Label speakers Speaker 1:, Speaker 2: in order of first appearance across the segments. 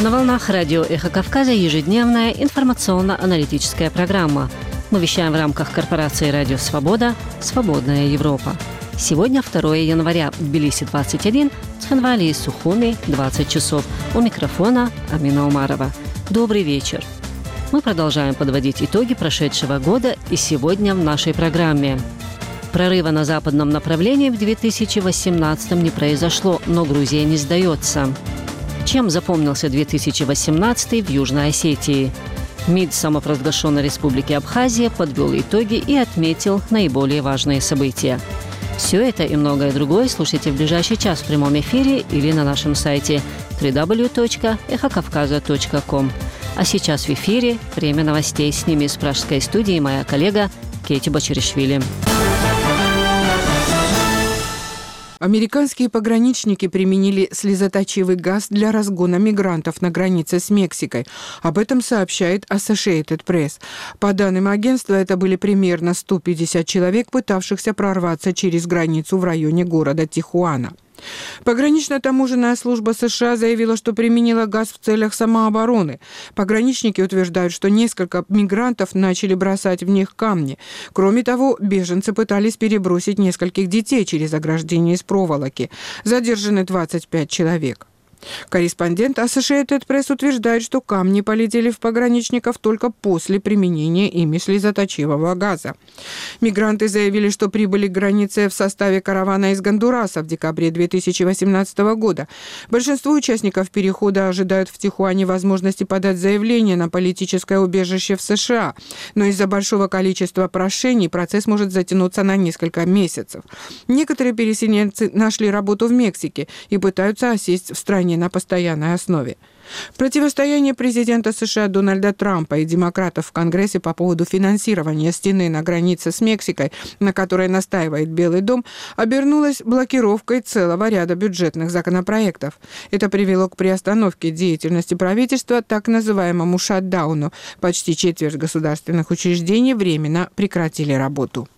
Speaker 1: На волнах радио «Эхо Кавказа» ежедневная информационно-аналитическая программа. Мы вещаем в рамках корпорации «Радио Свобода» «Свободная Европа». Сегодня 2 января, в Тбилиси 21, Цхинвали и Сухуми 20 часов. У микрофона Амина Умарова. Добрый вечер. Мы продолжаем подводить итоги прошедшего года и сегодня в нашей программе. Прорыва на западном направлении в 2018 не произошло, но Грузия не сдается. Чем запомнился 2018 в Южной Осетии? МИД самопровозглашенной Республики Абхазия подвел итоги и отметил наиболее важные события. Все это и многое другое слушайте в ближайший час в прямом эфире или на нашем сайте www.эхокавказа.ком. А сейчас в эфире время новостей. С ними из пражской студии моя коллега Кейти Бачаришвили.
Speaker 2: Американские пограничники применили слезоточивый газ для разгона мигрантов на границе с Мексикой. Об этом сообщает Associated Press. По данным агентства, это были примерно 150 человек, пытавшихся прорваться через границу в районе города Тихуана. Погранично-таможенная служба США заявила, что применила газ в целях самообороны. Пограничники утверждают, что несколько мигрантов начали бросать в них камни. Кроме того, беженцы пытались перебросить нескольких детей через ограждение из проволоки. Задержаны 25 человек. Корреспондент Associated Press утверждает, что камни полетели в пограничников только после применения ими слезоточивого газа. Мигранты заявили, что прибыли к границе в составе каравана из Гондураса в декабре 2018 года. Большинство участников перехода ожидают в Тихуане возможности подать заявление на политическое убежище в США, но из-за большого количества прошений процесс может затянуться на несколько месяцев. Некоторые переселенцы нашли работу в Мексике и пытаются осесть в стране на постоянной основе. Противостояние президента США Дональда Трампа и демократов в Конгрессе по поводу финансирования стены на границе с Мексикой, на которой настаивает Белый дом, обернулось блокировкой целого ряда бюджетных законопроектов. Это привело к приостановке деятельности правительства, так называемому шатдауну. Почти четверть государственных учреждений временно прекратили работу.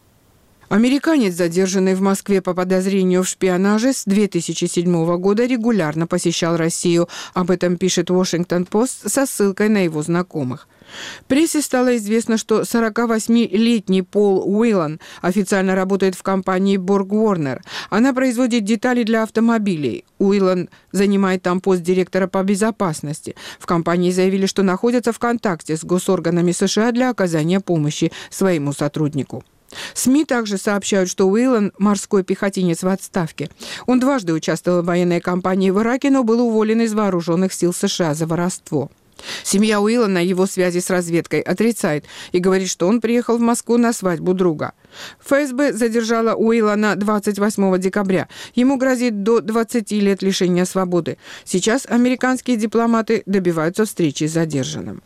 Speaker 2: Американец, задержанный в Москве по подозрению в шпионаже, с 2007 года регулярно посещал Россию. Об этом пишет Washington Post со ссылкой на его знакомых. Прессе стало известно, что 48-летний Пол Уиллан официально работает в компании Borg Warner. Она производит детали для автомобилей. Уиллан занимает там пост директора по безопасности. В компании заявили, что находятся в контакте с госорганами США для оказания помощи своему сотруднику. СМИ также сообщают, что Уиллан – морской пехотинец в отставке. Он дважды участвовал в военной кампании в Ираке, но был уволен из вооруженных сил США за воровство. Семья Уиллана его связи с разведкой отрицает и говорит, что он приехал в Москву на свадьбу друга. ФСБ задержала Уиллана 28 декабря. Ему грозит до 20 лет лишения свободы. Сейчас американские дипломаты добиваются встречи с задержанным.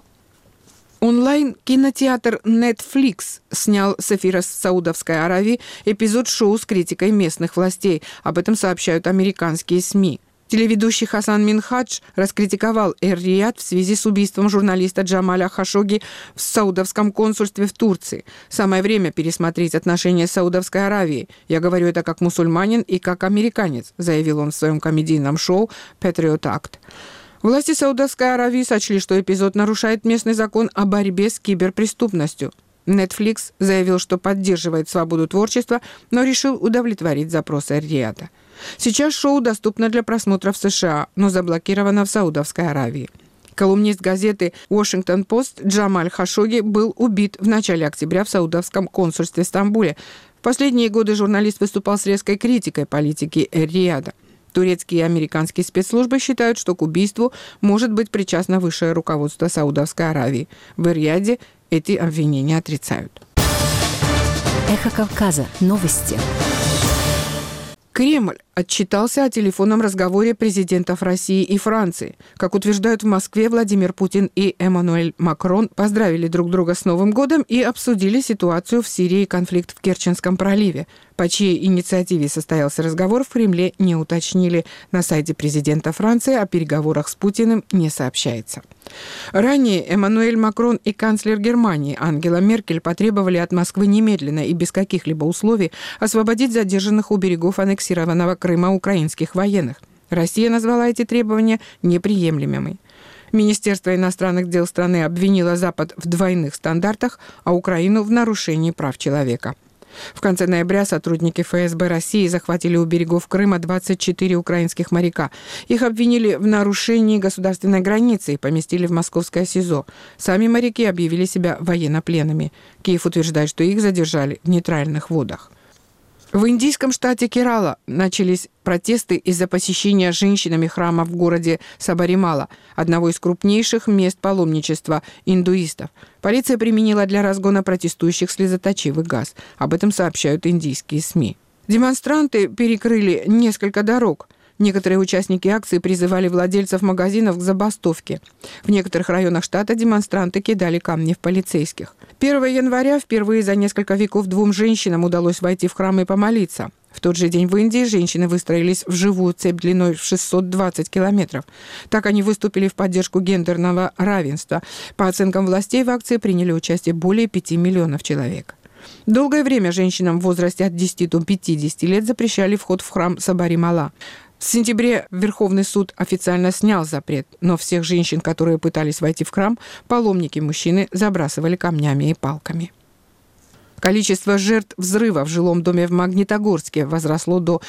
Speaker 2: Онлайн-кинотеатр Netflix снял с эфира Саудовской Аравии эпизод шоу с критикой местных властей. Об этом сообщают американские СМИ. Телеведущий Хасан Минхадж раскритиковал Эр-Рияд в связи с убийством журналиста Джамаля Хашогги в саудовском консульстве в Турции. Самое время пересмотреть отношения с Саудовской Аравией. Я говорю это как мусульманин и как американец, заявил он в своем комедийном шоу Patriot Act. Власти Саудовской Аравии сочли, что эпизод нарушает местный закон о борьбе с киберпреступностью. Netflix заявил, что поддерживает свободу творчества, но решил удовлетворить запросы Эр-Рияда. Сейчас шоу доступно для просмотра в США, но заблокировано в Саудовской Аравии. Колумнист газеты Washington Post Джамаль Хашогги был убит в начале октября в саудовском консульстве в Стамбуле. В последние годы журналист выступал с резкой критикой политики Эр-Рияда. Турецкие и американские спецслужбы считают, что к убийству может быть причастно высшее руководство Саудовской Аравии. В Эр-Рияде эти обвинения отрицают.
Speaker 3: Эхо Кавказа. Новости.
Speaker 2: Кремль отчитался о телефонном разговоре президентов России и Франции. Как утверждают в Москве, Владимир Путин и Эммануэль Макрон поздравили друг друга с Новым годом и обсудили ситуацию в Сирии и конфликт в Керченском проливе. По чьей инициативе состоялся разговор, в Кремле не уточнили. На сайте президента Франции о переговорах с Путиным не сообщается. Ранее Эммануэль Макрон и канцлер Германии Ангела Меркель потребовали от Москвы немедленно и без каких-либо условий освободить задержанных у берегов аннексированного Крыма украинских военных. Россия назвала эти требования неприемлемыми. Министерство иностранных дел страны обвинило Запад в двойных стандартах, а Украину в нарушении прав человека. В конце ноября сотрудники ФСБ России захватили у берегов Крыма 24 украинских моряка. Их обвинили в нарушении государственной границы и поместили в московское СИЗО. Сами моряки объявили себя военнопленными. Киев утверждает, что их задержали в нейтральных водах. В индийском штате Керала начались протесты из-за посещения женщинами храма в городе Сабаримала, одного из крупнейших мест паломничества индуистов. Полиция применила для разгона протестующих слезоточивый газ. Об этом сообщают индийские СМИ. Демонстранты перекрыли несколько дорог. Некоторые участники акции призывали владельцев магазинов к забастовке. В некоторых районах штата демонстранты кидали камни в полицейских. 1 января впервые за несколько веков 2 женщинам удалось войти в храм и помолиться. В тот же день в Индии женщины выстроились в живую цепь длиной в 620 километров. Так они выступили в поддержку гендерного равенства. По оценкам властей, в акции приняли участие более 5 миллионов человек. Долгое время женщинам в возрасте от 10 до 50 лет запрещали вход в храм Сабаримала. В сентябре Верховный суд официально снял запрет, но всех женщин, которые пытались войти в храм, паломники-мужчины забрасывали камнями и палками. Количество жертв взрыва в жилом доме в Магнитогорске возросло до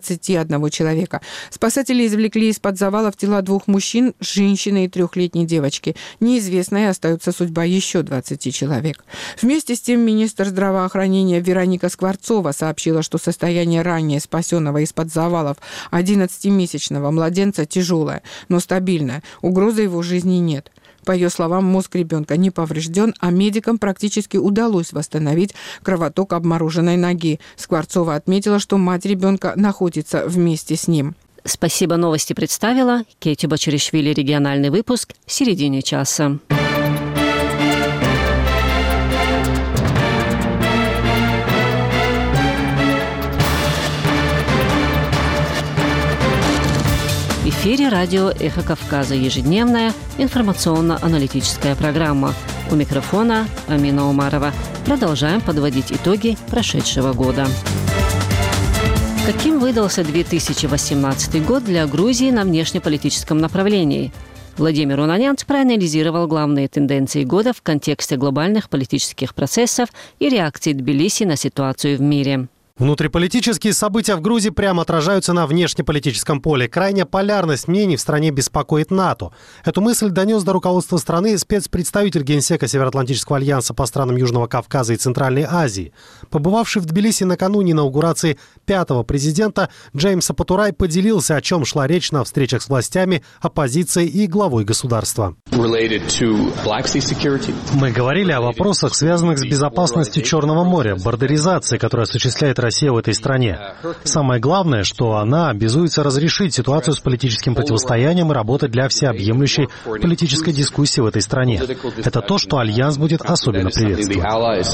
Speaker 2: 21 человека. Спасатели извлекли из-под завалов тела 2 мужчин, женщины и 3-летней девочки. Неизвестной остается судьба еще 20 человек. Вместе с тем министр здравоохранения Вероника Скворцова сообщила, что состояние ранее спасенного из-под завалов 11-месячного младенца тяжелое, но стабильное. Угрозы его жизни нет. По ее словам, мозг ребенка не поврежден, а медикам практически удалось восстановить кровоток обмороженной ноги. Скворцова отметила, что мать ребенка находится вместе с ним.
Speaker 1: Спасибо, новости представила Кетти Бачаришвили. Региональный выпуск в середине часа. В эфире радио «Эхо Кавказа». Ежедневная информационно-аналитическая программа. У микрофона Амина Умарова. Продолжаем подводить итоги прошедшего года. Каким выдался 2018 год для Грузии на внешнеполитическом направлении? Владимир Унанянц проанализировал главные тенденции года в контексте глобальных политических процессов и реакции Тбилиси на ситуацию в мире.
Speaker 4: Внутриполитические события в Грузии прямо отражаются на внешнеполитическом поле. Крайняя полярность мнений в стране беспокоит НАТО. Эту мысль донес до руководства страны спецпредставитель Генсека Североатлантического альянса по странам Южного Кавказа и Центральной Азии. Побывавший в Тбилиси накануне инаугурации 5-го президента, Джеймс Апатурай поделился, о чем шла речь на встречах с властями, оппозицией и главой государства.
Speaker 5: Мы говорили о вопросах, связанных с безопасностью Черного моря, бордеризацией, которую осуществляет Россия в этой стране. Самое главное, что она обязуется разрешить ситуацию с политическим противостоянием и работать для всеобъемлющей политической дискуссии в этой стране. Это то, что Альянс будет особенно приветствовать.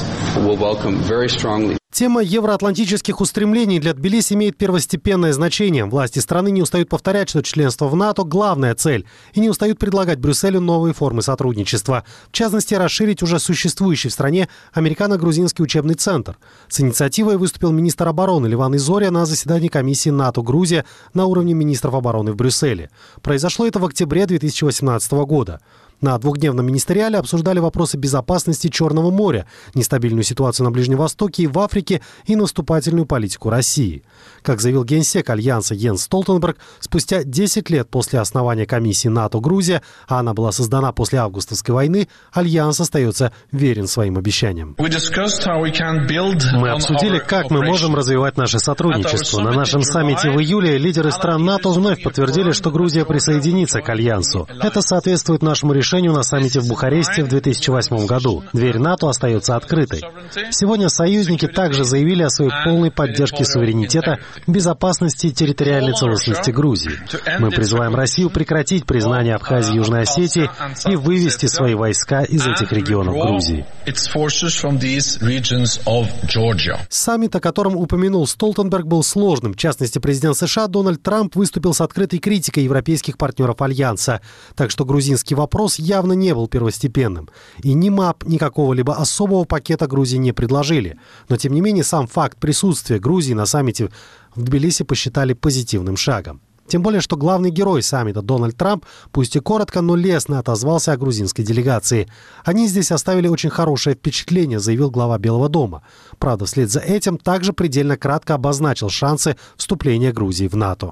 Speaker 4: Тема евроатлантических устремлений для Тбилиси имеет первостепенное значение. Власти страны не устают повторять, что членство в НАТО – главная цель, и не устают предлагать Брюсселю новые формы сотрудничества. В частности, расширить уже существующий в стране американо-грузинский учебный центр. С инициативой выступил министр обороны Леван Изория на заседании комиссии НАТО-Грузия на уровне министров обороны в Брюсселе. Произошло это в октябре 2018 года. На двухдневном министериале обсуждали вопросы безопасности Черного моря, нестабильную ситуацию на Ближнем Востоке и в Африке и наступательную политику России. Как заявил генсек Альянса Йенс Столтенберг, спустя 10 лет после основания комиссии НАТО-Грузия, а она была создана после августовской войны, Альянс остается верен своим обещаниям.
Speaker 5: Мы обсудили, как мы можем развивать наше сотрудничество. На нашем саммите в июле лидеры стран НАТО вновь подтвердили, что Грузия присоединится к Альянсу. Это соответствует нашему решению на саммите в Бухаресте в 2008 году. Дверь НАТО остается открытой. Сегодня союзники также заявили о своей полной поддержке суверенитета, безопасности и территориальной целостности Грузии. Мы призываем Россию прекратить признание Абхазии и Южной Осетии и вывести свои войска из этих регионов Грузии.
Speaker 4: Саммит, о котором упомянул Столтенберг, был сложным. В частности, президент США Дональд Трамп выступил с открытой критикой европейских партнеров Альянса. Так что грузинский вопрос явно не был первостепенным. И ни МАП, ни какого-либо особого пакета Грузии не предложили. Но, тем не менее, сам факт присутствия Грузии на саммите в Тбилиси посчитали позитивным шагом. Тем более, что главный герой саммита Дональд Трамп, пусть и коротко, но лестно отозвался о грузинской делегации. «Они здесь оставили очень хорошее впечатление», заявил глава Белого дома. Правда, вслед за этим также предельно кратко обозначил шансы вступления Грузии в НАТО.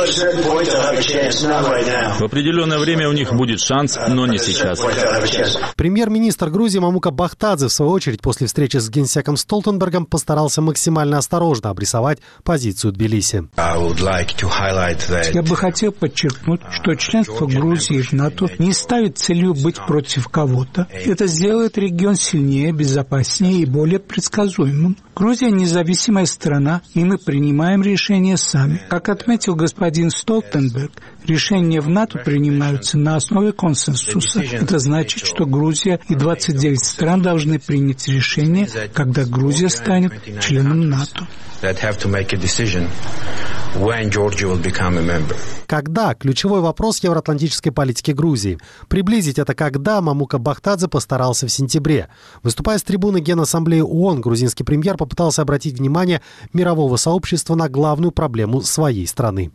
Speaker 6: В определенное время у них будет шанс, но не сейчас.
Speaker 4: Премьер-министр Грузии Мамука Бахтадзе, в свою очередь, после встречи с генсеком Столтенбергом постарался максимально осторожно обрисовать позицию Тбилиси.
Speaker 7: Я бы хотел подчеркнуть, что членство Грузии в НАТО не ставит целью быть против кого-то. Это сделает регион сильнее, безопаснее и более предсказуемым. Грузия независимая страна, и мы принимаем решения сами. Как отметил господин Столтенберг, решения в НАТО принимаются на основе консенсуса. Это значит, что Грузия и 29 стран должны принять решение, когда Грузия станет членом НАТО.
Speaker 4: Когда? Ключевой вопрос евроатлантической политики Грузии. Приблизить это когда Мамука Бахтадзе постарался в сентябре. Выступая с трибуны Генассамблеи ООН, грузинский премьер попытался обратить внимание мирового сообщества на главную проблему своей страны.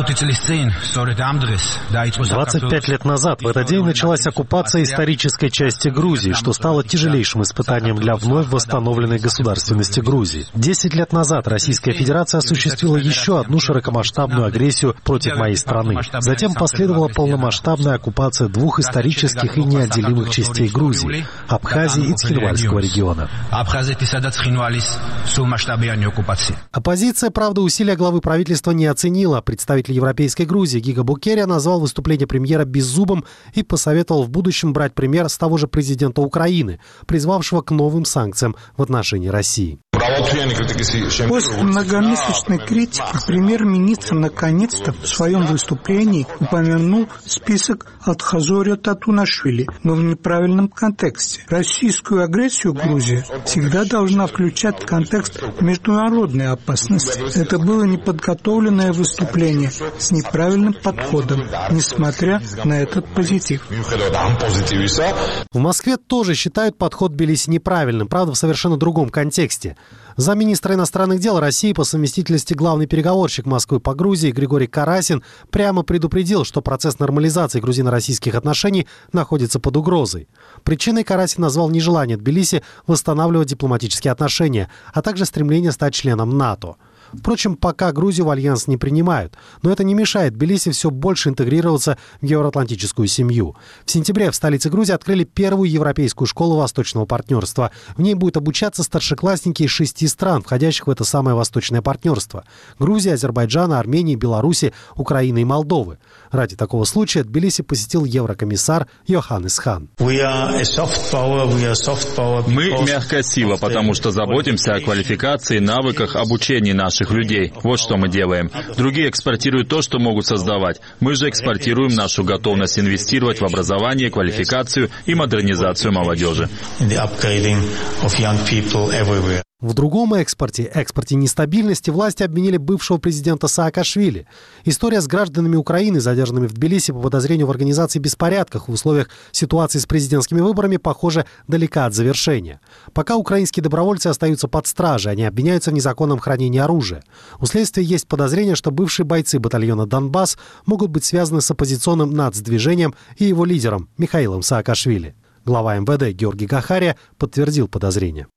Speaker 5: 25 лет назад в этот день началась оккупация исторической части Грузии, что стало тяжелейшим испытанием для вновь восстановленной государственности Грузии. 10 лет назад Российская Федерация осуществила еще одну широкомасштабную агрессию против моей страны. Затем последовала полномасштабная оккупация двух исторических и неотделимых частей Грузии – Абхазии и Цхинвальского региона.
Speaker 4: Оппозиция, правда, усилия главы правительства не оценила. Представитель Европейской Грузии Гига Букерия назвал выступление премьера беззубым и посоветовал в будущем брать пример с того же президента Украины, призвавшего к новым санкциям в отношении России.
Speaker 7: После многомесячной критики премьер-министр наконец-то в своем выступлении упомянул список Атхазория Татунашвили, но в неправильном контексте. Российскую агрессию Грузия всегда должна включать контекст международной опасности. Это было неподготовленное выступление с неправильным подходом, несмотря на этот позитив.
Speaker 4: В Москве тоже считают подход Тбилиси неправильным, правда, в совершенно другом контексте. Замминистра иностранных дел России по совместительности главный переговорщик Москвы по Грузии Григорий Карасин прямо предупредил, что процесс нормализации грузино-российских отношений находится под угрозой. Причиной Карасин назвал нежелание Тбилиси восстанавливать дипломатические отношения, а также стремление стать членом НАТО. Впрочем, пока Грузию в альянс не принимают, но это не мешает Тбилиси все больше интегрироваться в евроатлантическую семью. В сентябре в столице Грузии открыли первую европейскую школу восточного партнерства. В ней будут обучаться старшеклассники из 6 стран, входящих в это самое восточное партнерство – Грузии, Азербайджана, Армении, Беларуси, Украины и Молдовы. Ради такого случая Тбилиси посетил еврокомиссар Йоханнес Хан.
Speaker 6: Мы мягкая сила, потому что заботимся о квалификации, навыках, обучении наших людей. Вот что мы делаем. Другие экспортируют то, что могут создавать. Мы же экспортируем нашу готовность инвестировать в образование, квалификацию и модернизацию молодежи.
Speaker 4: В другом экспорте нестабильности, власти обвинили бывшего президента Саакашвили. История с гражданами Украины, задержанными в Тбилиси по подозрению в организации беспорядков в условиях ситуации с президентскими выборами, похоже, далека от завершения. Пока украинские добровольцы остаются под стражей, они обвиняются в незаконном хранении оружия. У следствия есть подозрение, что бывшие бойцы батальона «Донбасс» могут быть связаны с оппозиционным нацдвижением и его лидером Михаилом Саакашвили. Глава МВД Георгий Гахария подтвердил подозрения.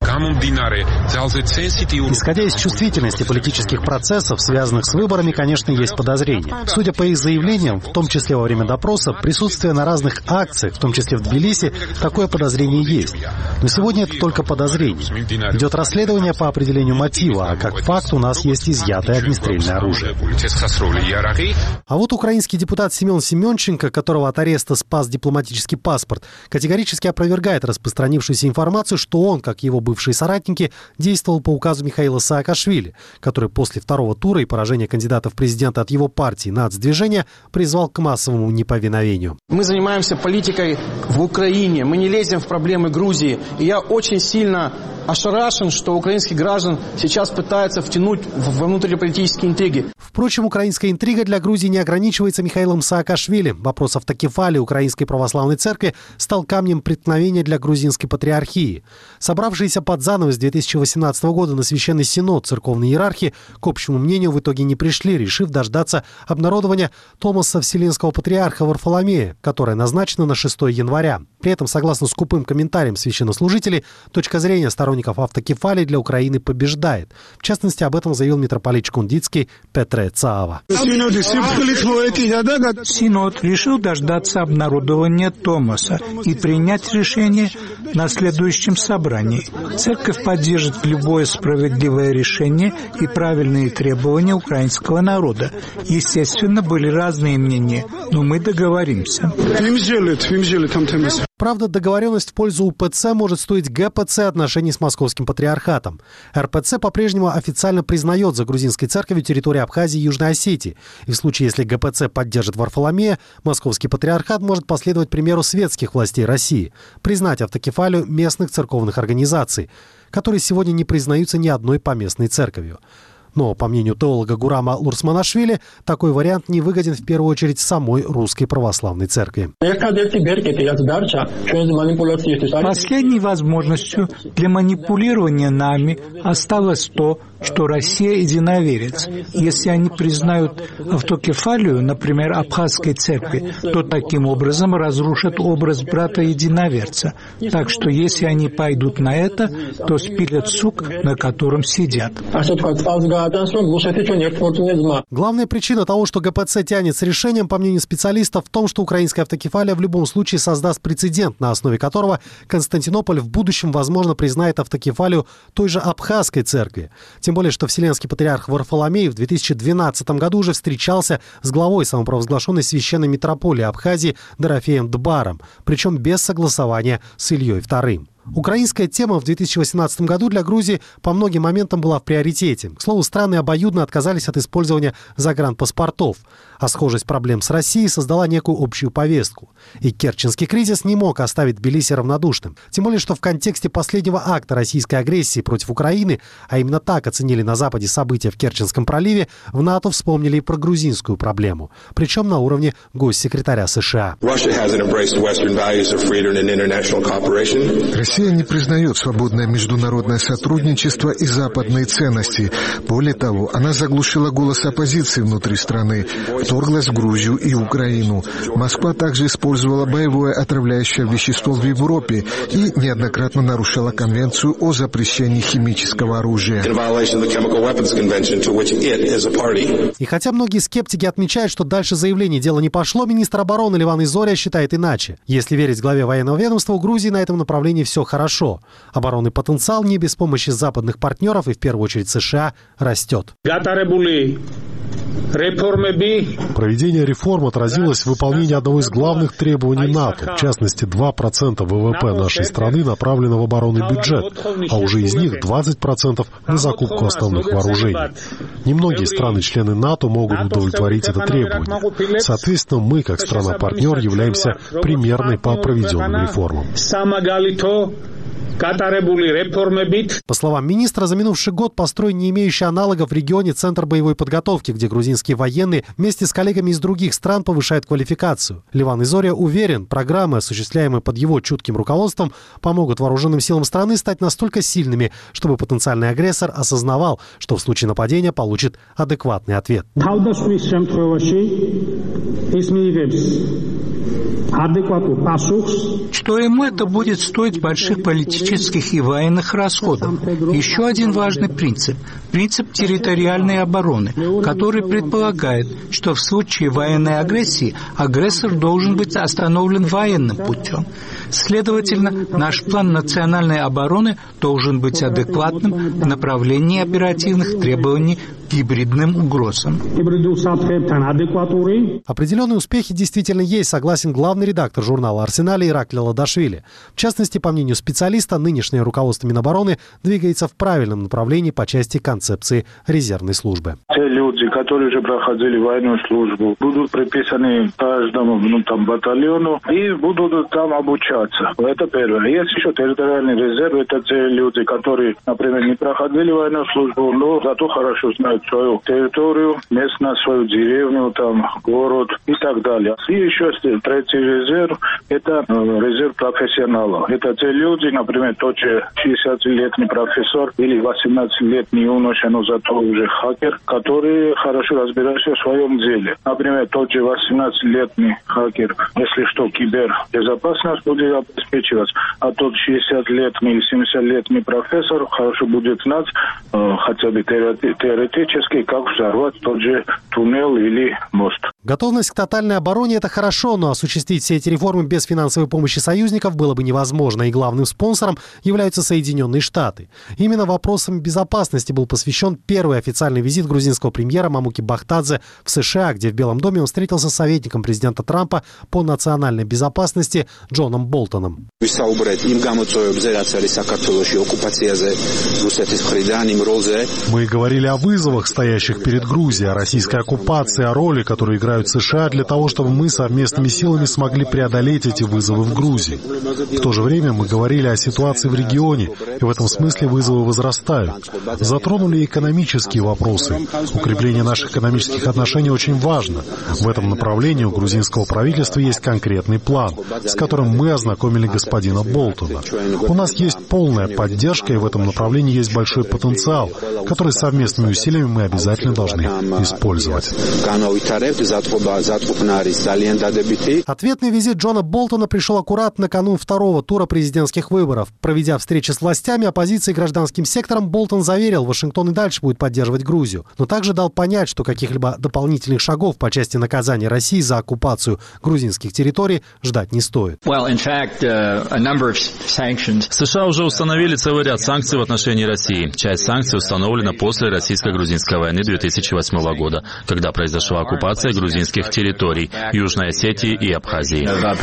Speaker 5: Исходя из чувствительности политических процессов, связанных с выборами, конечно, есть подозрения. Судя по их заявлениям, в том числе во время допроса, присутствие на разных акциях, в том числе в Тбилиси, такое подозрение есть. Но сегодня это только подозрение. Идет расследование по определению мотива, а как факт у нас есть изъятое огнестрельное оружие.
Speaker 4: А вот украинский депутат Семен Семенченко, которого от ареста спас дипломатический паспорт, категорически опровергает распространившуюся информацию, что он, как его бывшие соратники, действовал по указу Михаила Саакашвили, который после второго тура и поражения кандидата в президенты от его партии нацдвижения призвал к массовому неповиновению.
Speaker 8: Мы занимаемся политикой в Украине, мы не лезем в проблемы Грузии. И я очень сильно ошарашен, что украинских граждан сейчас пытаются втянуть во внутриполитические интриги.
Speaker 4: Впрочем, украинская интрига для Грузии не ограничивается Михаилом Саакашвили. Вопрос автокефалии Украинской православной церкви стал камнем преткновения для грузинской патриархии. Собравшиеся под занавес 2018 года на Священный Синод церковной иерархии к общему мнению в итоге не пришли, решив дождаться обнародования Томаса Вселенского патриарха Варфоломея, которое назначено на 6 января. При этом, согласно скупым комментариям священнослужителей, точка зрения сторонников автокефалии для Украины побеждает. В частности, об этом заявил митрополит Шкундицкий Петре Цаава.
Speaker 7: Синод решил дождаться обнародования Томаса и принять решение на следующем собрании. Церковь поддержит любое справедливое решение и правильные требования украинского народа. Естественно, были разные мнения, но мы договоримся.
Speaker 4: Правда, договоренность в пользу УПЦ может стоить ГПЦ отношений с Московским патриархатом. РПЦ по-прежнему официально признает за грузинской церковью территории Абхазии и Южной Осетии. И в случае, если ГПЦ поддержит Варфоломея, Московский патриархат может последовать примеру светских властей России, признать автокефалию местных церковных организаций, которые сегодня не признаются ни одной поместной церковью. Но, по мнению теолога Гурама Лурсманашвили, такой вариант не выгоден в первую очередь самой русской православной церкви.
Speaker 7: Последней возможностью для манипулирования нами осталось то, что Россия единоверец. Если они признают автокефалию, например, Абхазской церкви, то таким образом разрушат образ брата-единоверца. Так что если они пойдут на это, то спилят сук, на котором сидят.
Speaker 4: Главная причина того, что ГПЦ тянет с решением, по мнению специалистов, в том, что украинская автокефалия в любом случае создаст прецедент, на основе которого Константинополь в будущем, возможно, признает автокефалию той же Абхазской церкви. Тем более, что Вселенский патриарх Варфоломей в 2012 году уже встречался с главой самопровозглашенной священной митрополии Абхазии Дорофеем Дбаром, причем без согласования с Ильей II. Украинская тема в 2018 году для Грузии по многим моментам была в приоритете. К слову, страны обоюдно отказались от использования загранпаспортов, а схожесть проблем с Россией создала некую общую повестку. И керченский кризис не мог оставить Тбилиси равнодушным. Тем более, что в контексте последнего акта российской агрессии против Украины, а именно так оценили на Западе события в Керченском проливе, в НАТО вспомнили и про грузинскую проблему, причем на уровне госсекретаря США.
Speaker 9: Россия не признает свободное международное сотрудничество и западные ценности. Более того, она заглушила голос оппозиции внутри страны, вторглась в Грузию и Украину. Москва также использовала боевое отравляющее вещество в Европе и неоднократно нарушала Конвенцию о запрещении химического оружия.
Speaker 4: И хотя многие скептики отмечают, что дальше заявлений дело не пошло, министр обороны Леван Изория считает иначе. Если верить главе военного ведомства, у Грузии на этом направлении все хорошо. Оборонный потенциал не без помощи западных партнеров и в первую очередь США растет.
Speaker 5: Проведение реформ отразилось в выполнении одного из главных требований НАТО, в частности 2% ВВП нашей страны направлено в оборонный бюджет, а уже из них 20% на закупку основных вооружений. Немногие страны-члены НАТО могут удовлетворить это требование. Соответственно, мы, как страна-партнер, являемся примерной по проведенным реформам.
Speaker 4: По словам министра, за минувший год построен не имеющий аналогов в регионе Центр боевой подготовки, где грузинские военные вместе с коллегами из других стран повышают квалификацию. Леван Изория уверен, программы, осуществляемые под его чутким руководством, помогут вооруженным силам страны стать настолько сильными, чтобы потенциальный агрессор осознавал, что в случае нападения получит адекватный ответ.
Speaker 7: Что ему это будет стоить больших политических и военных расходов. Еще один важный принцип – принцип территориальной обороны, который предполагает, что в случае военной агрессии агрессор должен быть остановлен военным путем. Следовательно, наш план национальной обороны должен быть адекватным в направлении оперативных требований к гибридным угрозам.
Speaker 4: Определенные успехи действительно есть, согласен главный редактор журнала «Арсенал» Иракли Ладашвили. В частности, по мнению специалиста, нынешнее руководство Минобороны двигается в правильном направлении по части контрабанды концепции резервной службы.
Speaker 5: Те люди, которые уже проходили военную службу, будут приписаны каждому батальону и будут там обучаться. Это первое. Есть еще территориальный резерв. Это те люди, которые, например, не проходили военную службу, но зато хорошо знают свою территорию, местность, свою деревню, город и так далее. И еще третий резерв – это резерв профессионалов. Это те люди, например, тот же 60-летний профессор или 18-летний юноша, но зато уже хакер, который хорошо разбирается в своем деле. Например, тот же 18-летний хакер, если что, кибербезопасность будет обеспечивать, а тот 60-летний, 70-летний профессор хорошо будет знать хотя бы теоретически, как взорвать тот же туннель или мост.
Speaker 4: Готовность к тотальной обороне – это хорошо, но осуществить все эти реформы без финансовой помощи союзников было бы невозможно, и главным спонсором являются Соединенные Штаты. Именно вопросам безопасности был посвящен первый официальный визит грузинского премьера Мамуки Бахтадзе в США, где в Белом доме он встретился с советником президента Трампа по национальной безопасности Джоном Болтоном.
Speaker 10: Мы говорили о вызовах, стоящих перед Грузией, о российской оккупации, о роли, которую играют США для того, чтобы мы совместными силами смогли преодолеть эти вызовы в Грузии. В то же время мы говорили о ситуации в регионе, и в этом смысле вызовы возрастают. Затронули экономические вопросы. Укрепление наших экономических отношений очень важно. В этом направлении у грузинского правительства есть конкретный план, с которым мы ознакомили господина Болтона. У нас есть полная поддержка, и в этом направлении есть большой потенциал, который совместными усилиями мы обязательно должны использовать.
Speaker 4: Ответный визит Джона Болтона пришел аккуратно накануне второго тура президентских выборов. Проведя встречи с властями, оппозицией и гражданским сектором, Болтон заверил, Вашингтон и дальше будет поддерживать Грузию. Но также дал понять, что каких-либо дополнительных шагов по части наказания России за оккупацию грузинских территорий ждать не стоит.
Speaker 6: США уже установили целый ряд санкций в отношении России. Часть санкций установлена после российско-грузинской войны 2008 года, когда произошла оккупация грузинских территорий Южной Осетии и Абхазии.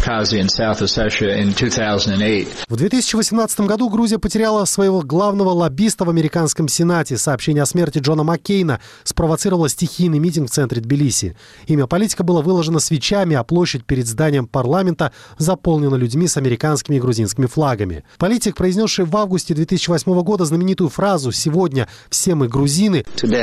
Speaker 4: В 2018 году Грузия потеряла своего главного лоббиста в американском Сенате. Сообщение о смерти Джона Маккейна спровоцировало стихийный митинг в центре Тбилиси. Имя политика было выложено свечами, а площадь перед зданием парламента заполнена людьми с американскими и грузинскими флагами. Политик, произнесший в августе 2008 года знаменитую фразу «Сегодня все мы грузины»,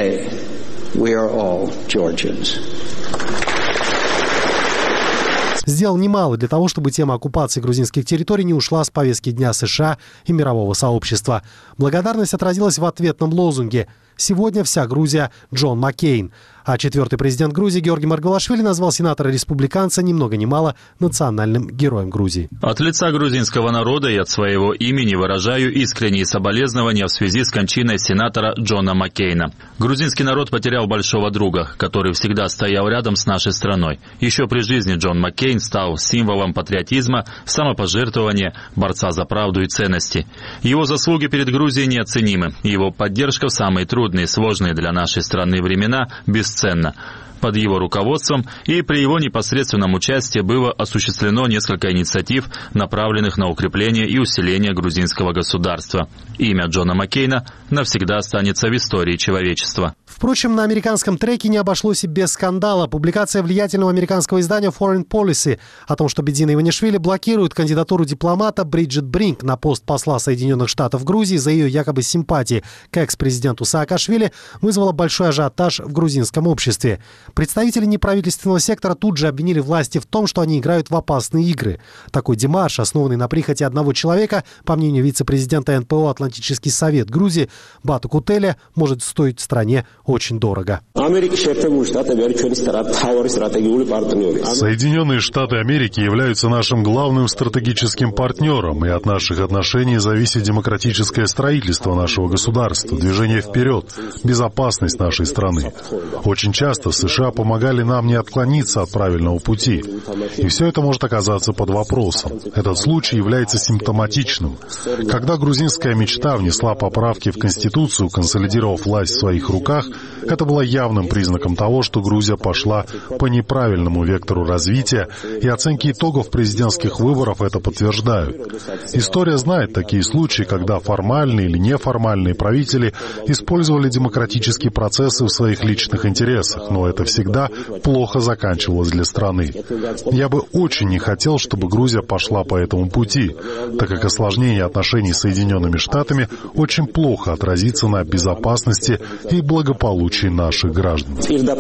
Speaker 4: сделал немало для того, чтобы тема оккупации грузинских территорий не ушла с повестки дня США и мирового сообщества. Благодарность отразилась в ответном лозунге «Сегодня вся Грузия Джон Маккейн». А четвертый президент Грузии Георгий Маргвелашвили назвал сенатора-республиканца ни много ни мало национальным героем Грузии.
Speaker 6: От лица грузинского народа и от своего имени выражаю искренние соболезнования в связи с кончиной сенатора Джона Маккейна. Грузинский народ потерял большого друга, который всегда стоял рядом с нашей страной. Еще при жизни Джон Маккейн стал символом патриотизма, самопожертвования, борца за правду и ценности. Его заслуги перед Грузией неоценимы. Его поддержка в самые трудные и сложные для нашей страны времена бесценна. Под его руководством и при его непосредственном участии было осуществлено несколько инициатив, направленных на укрепление и усиление грузинского государства. Имя Джона Маккейна навсегда останется в истории человечества.
Speaker 4: Впрочем, на американском треке не обошлось и без скандала. Публикация влиятельного американского издания Foreign Policy о том, что Бедзина Иванишвили блокирует кандидатуру дипломата Бриджит Бринк на пост посла Соединенных Штатов в Грузии за ее якобы симпатии к экс-президенту Саакашвили, вызвала большой ажиотаж в грузинском обществе. Представители неправительственного сектора тут же обвинили власти в том, что они играют в опасные игры. Такой демарш, основанный на прихоти одного человека, по мнению вице-президента НПО «Атлантический совет Грузии» Бату Кутеля, может стоить стране очень дорого.
Speaker 10: Соединенные Штаты Америки являются нашим главным стратегическим партнером, и от наших отношений зависит демократическое строительство нашего государства, движение вперед, безопасность нашей страны. Очень часто США помогали нам не отклониться от правильного пути. И все это может оказаться под вопросом. Этот случай является симптоматичным. Когда грузинская мечта внесла поправки в Конституцию, консолидировав власть в своих руках, Это было явным признаком того, что Грузия пошла по неправильному вектору развития, и оценки итогов президентских выборов это подтверждают. История знает такие случаи, когда формальные или неформальные правители использовали демократические процессы в своих личных интересах, но это всегда плохо заканчивалось для страны. Я бы очень не хотел, чтобы Грузия пошла по этому пути, так как осложнение отношений с Соединенными Штатами очень плохо отразится на безопасности и благополучии наших граждан.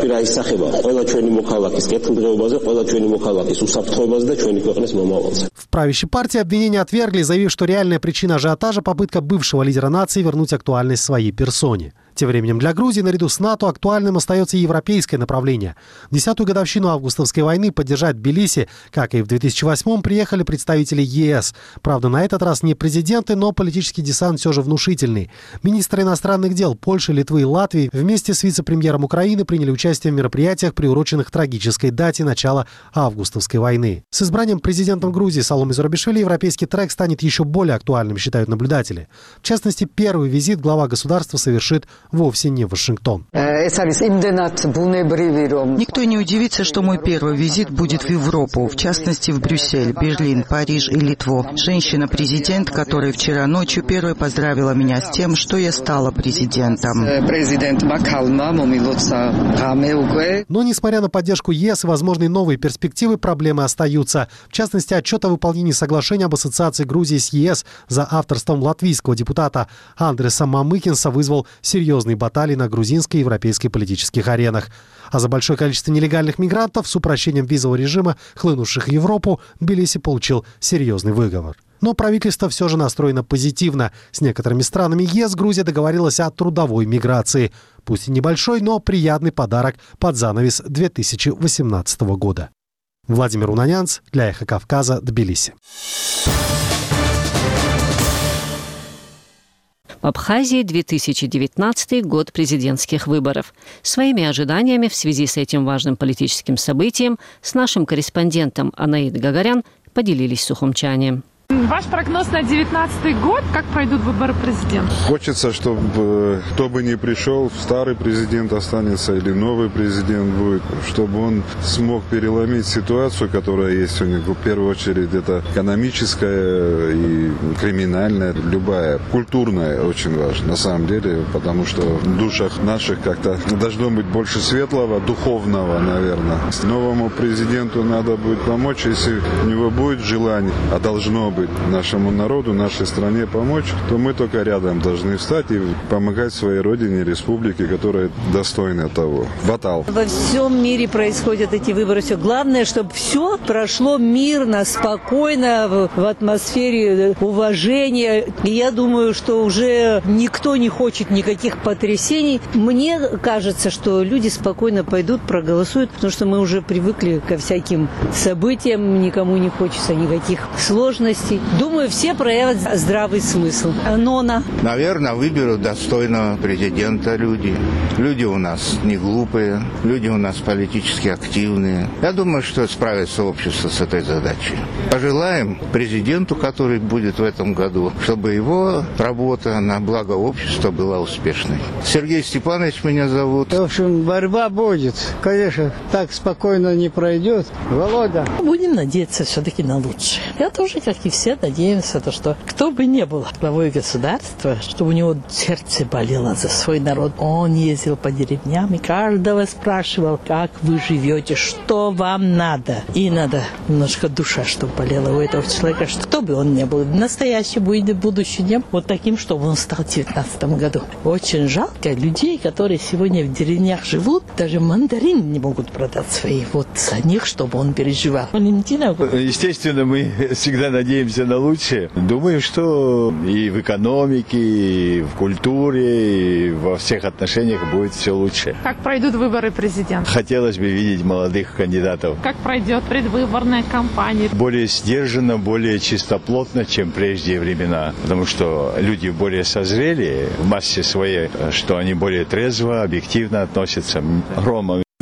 Speaker 4: В правящей партии обвинения отвергли, заявив, что реальная причина ажиотажа – попытка бывшего лидера нации вернуть актуальность своей персоне. Тем временем для Грузии наряду с НАТО актуальным остается европейское направление. В 10-ю годовщину августовской войны поддержать Тбилиси, как и в 2008-м, приехали представители ЕС. Правда, на этот раз не президенты, но политический десант все же внушительный. Министры иностранных дел Польши, Литвы и Латвии вместе с вице-премьером Украины приняли участие в мероприятиях, приуроченных к трагической дате начала августовской войны. С избранием президентом Грузии Саломе Зурабишвили европейский трек станет еще более актуальным, считают наблюдатели. В частности, первый визит глава государства совершит вовсе не в Вашингтон.
Speaker 11: Никто не удивится, что мой первый визит будет в Европу, в частности в Брюссель, Берлин, Париж и Литву. Женщина-президент, которая вчера ночью первой поздравила меня с тем, что я стала президентом.
Speaker 4: Но, несмотря на поддержку ЕС и возможные новые перспективы, проблемы остаются. В частности, отчет о выполнении соглашения об ассоциации Грузии с ЕС за авторством латвийского депутата Андреса Мамыкинса вызвал серьезные баталии на грузинской и европейской политических аренах. А за большое количество нелегальных мигрантов с упрощением визового режима, хлынувших в Европу, Тбилиси получил серьезный выговор. Но правительство все же настроено позитивно. С некоторыми странами ЕС Грузия договорилась о трудовой миграции. Пусть и небольшой, но приятный подарок под занавес 2018 года. Владимир Унанянц для «Эхо Кавказа», Тбилиси.
Speaker 1: В Абхазии 2019 год президентских выборов. Своими ожиданиями в связи с этим важным политическим событием с нашим корреспондентом Анаид Гагарян поделились сухумчане.
Speaker 12: Ваш прогноз на 2019 год, как пройдут выборы президента?
Speaker 13: Хочется, чтобы кто бы ни пришел, старый президент останется или новый президент будет, чтобы он смог переломить ситуацию, которая есть у них. В первую очередь это экономическая и криминальная, любая, культурная очень важна на самом деле, потому что в душах наших как-то должно быть больше светлого, духовного, наверное. Новому президенту надо будет помочь, если у него будет желание, а должно быть нашему народу, нашей стране помочь, то мы только рядом должны встать и помогать своей родине, республике, которая достойна того. Батал.
Speaker 14: Во всем мире происходят эти выборы. Все. Главное, чтобы все прошло мирно, спокойно, в атмосфере уважения. И я думаю, что уже никто не хочет никаких потрясений. Мне кажется, что люди спокойно пойдут, проголосуют, потому что мы уже привыкли ко всяким событиям, никому не хочется никаких сложностей. Думаю, все проявят здравый смысл. Нона.
Speaker 15: Наверное, выберут достойного президента люди. Люди у нас не глупые, люди у нас политически активные. Я думаю, что справится общество с этой задачей. Пожелаем президенту, который будет в этом году, чтобы его работа на благо общества была успешной. Сергей Степанович меня зовут.
Speaker 16: В общем, борьба будет. Конечно, так спокойно не пройдет. Володя.
Speaker 17: Будем надеяться все-таки на лучшее. Я тоже, как и все, надеемся, что кто бы ни был главой государства, чтобы у него сердце болело за свой народ. Он ездил по деревням и каждого спрашивал, как вы живете, что вам надо. И надо немножко душа, чтобы болела у этого человека, что кто бы он ни был, настоящий будет, будущий днем, вот таким, чтобы он стал в 2019 году. Очень жалко людей, которые сегодня в деревнях живут, даже мандарин не могут продать свои. Вот за них, чтобы он переживал. Валентина.
Speaker 18: Естественно, мы всегда надеемся на лучшее. Думаю, что и в экономике, и в культуре, и во всех отношениях будет все лучше.
Speaker 12: Как пройдут выборы президента?
Speaker 18: Хотелось бы видеть молодых кандидатов.
Speaker 12: Как пройдет предвыборная кампания?
Speaker 18: Более сдержанно, более чистоплотно, чем прежние времена. Потому что люди более созрели в массе своей, что они более трезво, объективно относятся. Рома,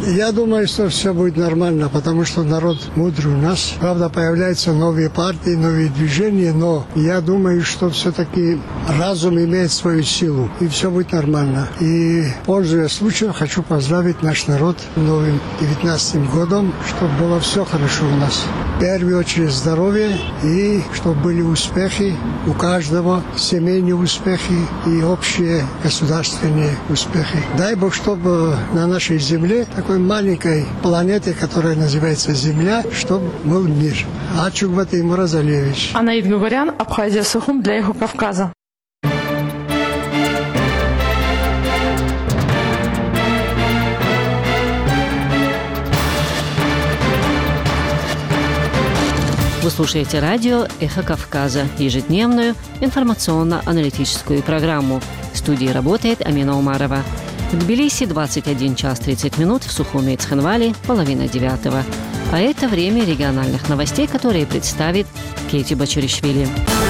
Speaker 16: Я думаю, что все будет нормально, потому что народ мудрый у нас. Правда, появляются новые партии, новые движения, но я думаю, что все-таки разум имеет свою силу, и все будет нормально. И, пользуясь случаем, хочу поздравить наш народ новым 19-м годом, чтобы было все хорошо у нас. В первую очередь здоровье, и чтобы были успехи у каждого, семейные успехи и общие государственные успехи. Дай Бог, чтобы на нашей земле, такой маленькой планете, которая называется Земля, чтобы был мир. Ачук Батимур Азалевич.
Speaker 12: Анаид Гугарян, Абхазия, Сухум для Эхо Кавказа.
Speaker 1: Вы слушаете радио «Эхо Кавказа», ежедневную информационно-аналитическую программу. В студии работает Амина Умарова. В Тбилиси 21 час 30 минут, в Сухуме и Цхинвале половина 9. А это время региональных новостей, которые представит Кейти Бачуришвили.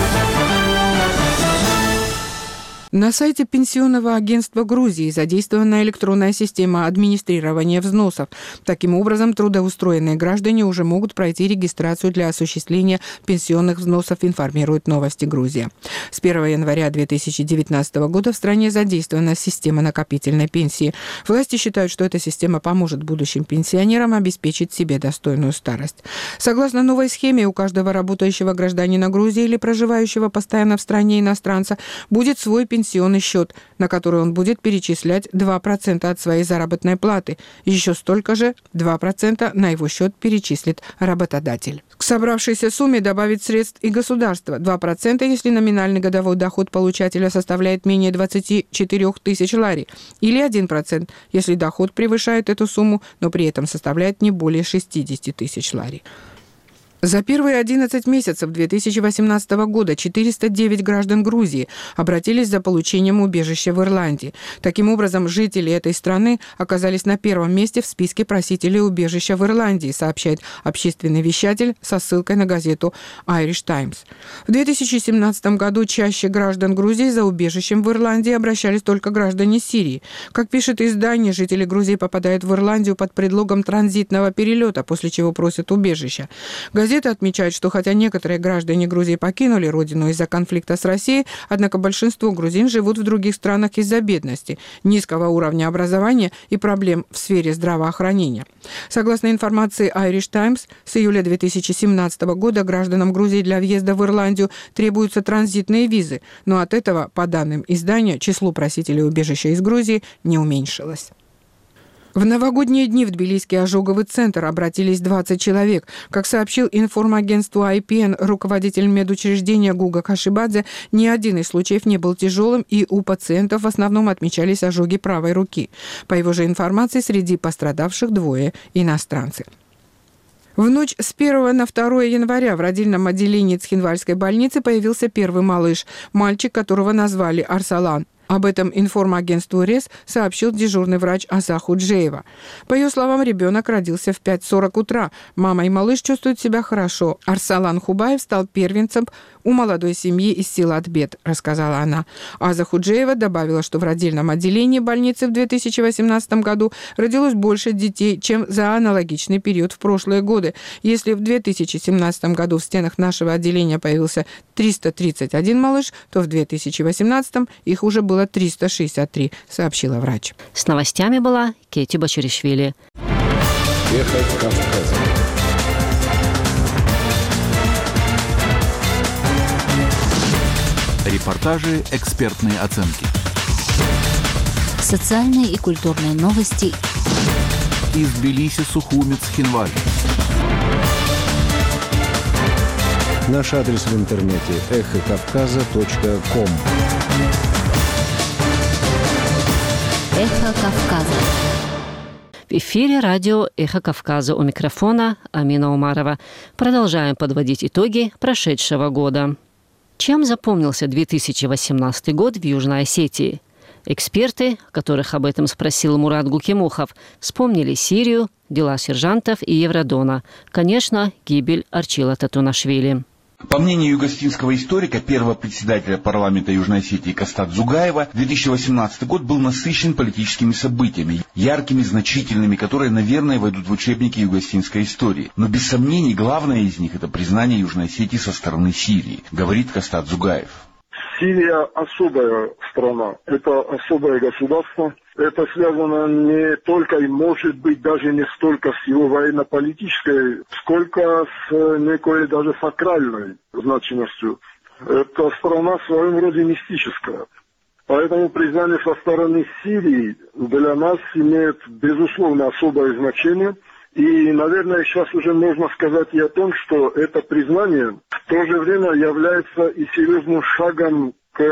Speaker 2: На сайте Пенсионного агентства Грузии задействована электронная система администрирования взносов. Таким образом, трудоустроенные граждане уже могут пройти регистрацию для осуществления пенсионных взносов, информирует «Новости Грузия». С 1 января 2019 года в стране задействована система накопительной пенсии. Власти считают, что эта система поможет будущим пенсионерам обеспечить себе достойную старость. Согласно новой схеме, у каждого работающего гражданина Грузии или проживающего постоянно в стране иностранца будет свой пенсионный счет, на который он будет перечислять 2% от своей заработной платы. Еще столько же, 2% на его счет перечислит работодатель. К собравшейся сумме добавит средств и государство. 2%, если номинальный годовой доход получателя составляет менее 24 тысяч лари. Или 1%, если доход превышает эту сумму, но при этом составляет не более 60 тысяч лари. За первые 11 месяцев 2018 года 409 граждан Грузии обратились за получением убежища в Ирландии. Таким образом, жители этой страны оказались на первом месте в списке просителей убежища в Ирландии, сообщает общественный вещатель со ссылкой на газету Irish Times. В 2017 году чаще граждан Грузии за убежищем в Ирландии обращались только граждане Сирии. Как пишет издание, жители Грузии попадают в Ирландию под предлогом транзитного перелета, после чего просят убежища. Газета отмечает, что хотя некоторые граждане Грузии покинули родину из-за конфликта с Россией, однако большинство грузин живут в других странах из-за бедности, низкого уровня образования и проблем в сфере здравоохранения. Согласно информации Irish Times, с июля 2017 года гражданам Грузии для въезда в Ирландию требуются транзитные визы, но от этого, по данным издания, число просителей убежища из Грузии не уменьшилось. В новогодние дни в Тбилисский ожоговый центр обратились 20 человек. Как сообщил информагентству IPN руководитель медучреждения Гуга Кашибадзе, ни один из случаев не был тяжелым, и у пациентов в основном отмечались ожоги правой руки. По его же информации, среди пострадавших 2 иностранцы. В ночь с 1 на 2 января в родильном отделении Цхинвальской больницы появился первый малыш, мальчик, которого назвали Арсалан. Об этом информагентству РЕС сообщил дежурный врач Аса Худжеева. По ее словам, ребенок родился в 5:40 утра. Мама и малыш чувствуют себя хорошо. Арсалан Хубаев стал первенцем у молодой семьи из села Атбет, рассказала она. Аза Худжеева добавила, что в родильном отделении больницы в 2018 году родилось больше детей, чем за аналогичный период в прошлые годы. Если в 2017 году в стенах нашего отделения появился 331 малыш, то в 2018 их уже было 363, сообщила врач.
Speaker 1: С новостями была Кейти Бачуришвили.
Speaker 19: Эхо Кавказа. Репортажи, экспертные оценки.
Speaker 3: Социальные и культурные новости.
Speaker 19: Из Тбилиси, Сухуми, Цхинваль.
Speaker 20: Наш адрес в интернете эхокавказа.ком.
Speaker 3: Эхо Кавказа.
Speaker 1: В эфире радио «Эхо Кавказа», у микрофона Амина Умарова. Продолжаем подводить итоги прошедшего года. Чем запомнился 2018 год в Южной Осетии? Эксперты, которых об этом спросил Мурат Гукимухов, вспомнили Сирию, дела сержантов и Евродона. Конечно, гибель Арчила Татунашвили.
Speaker 21: По мнению югославского историка, первого председателя парламента Южной Осетии Костат Зугаева, 2018 год был насыщен политическими событиями, яркими, значительными, которые, наверное, войдут в учебники югославской истории. Но без сомнений, главное из них – это признание Южной Осетии со стороны Сирии, говорит Костат Зугаев.
Speaker 22: Сирия особая страна, это особое государство. Это связано не только и может быть даже не столько с его военно-политической, сколько с некой даже сакральной значимостью. Это страна в своем роде мистическая. Поэтому признание со стороны Сирии для нас имеет безусловно особое значение. И, наверное, сейчас уже можно сказать и о том, что это признание в то же время является и серьезным шагом к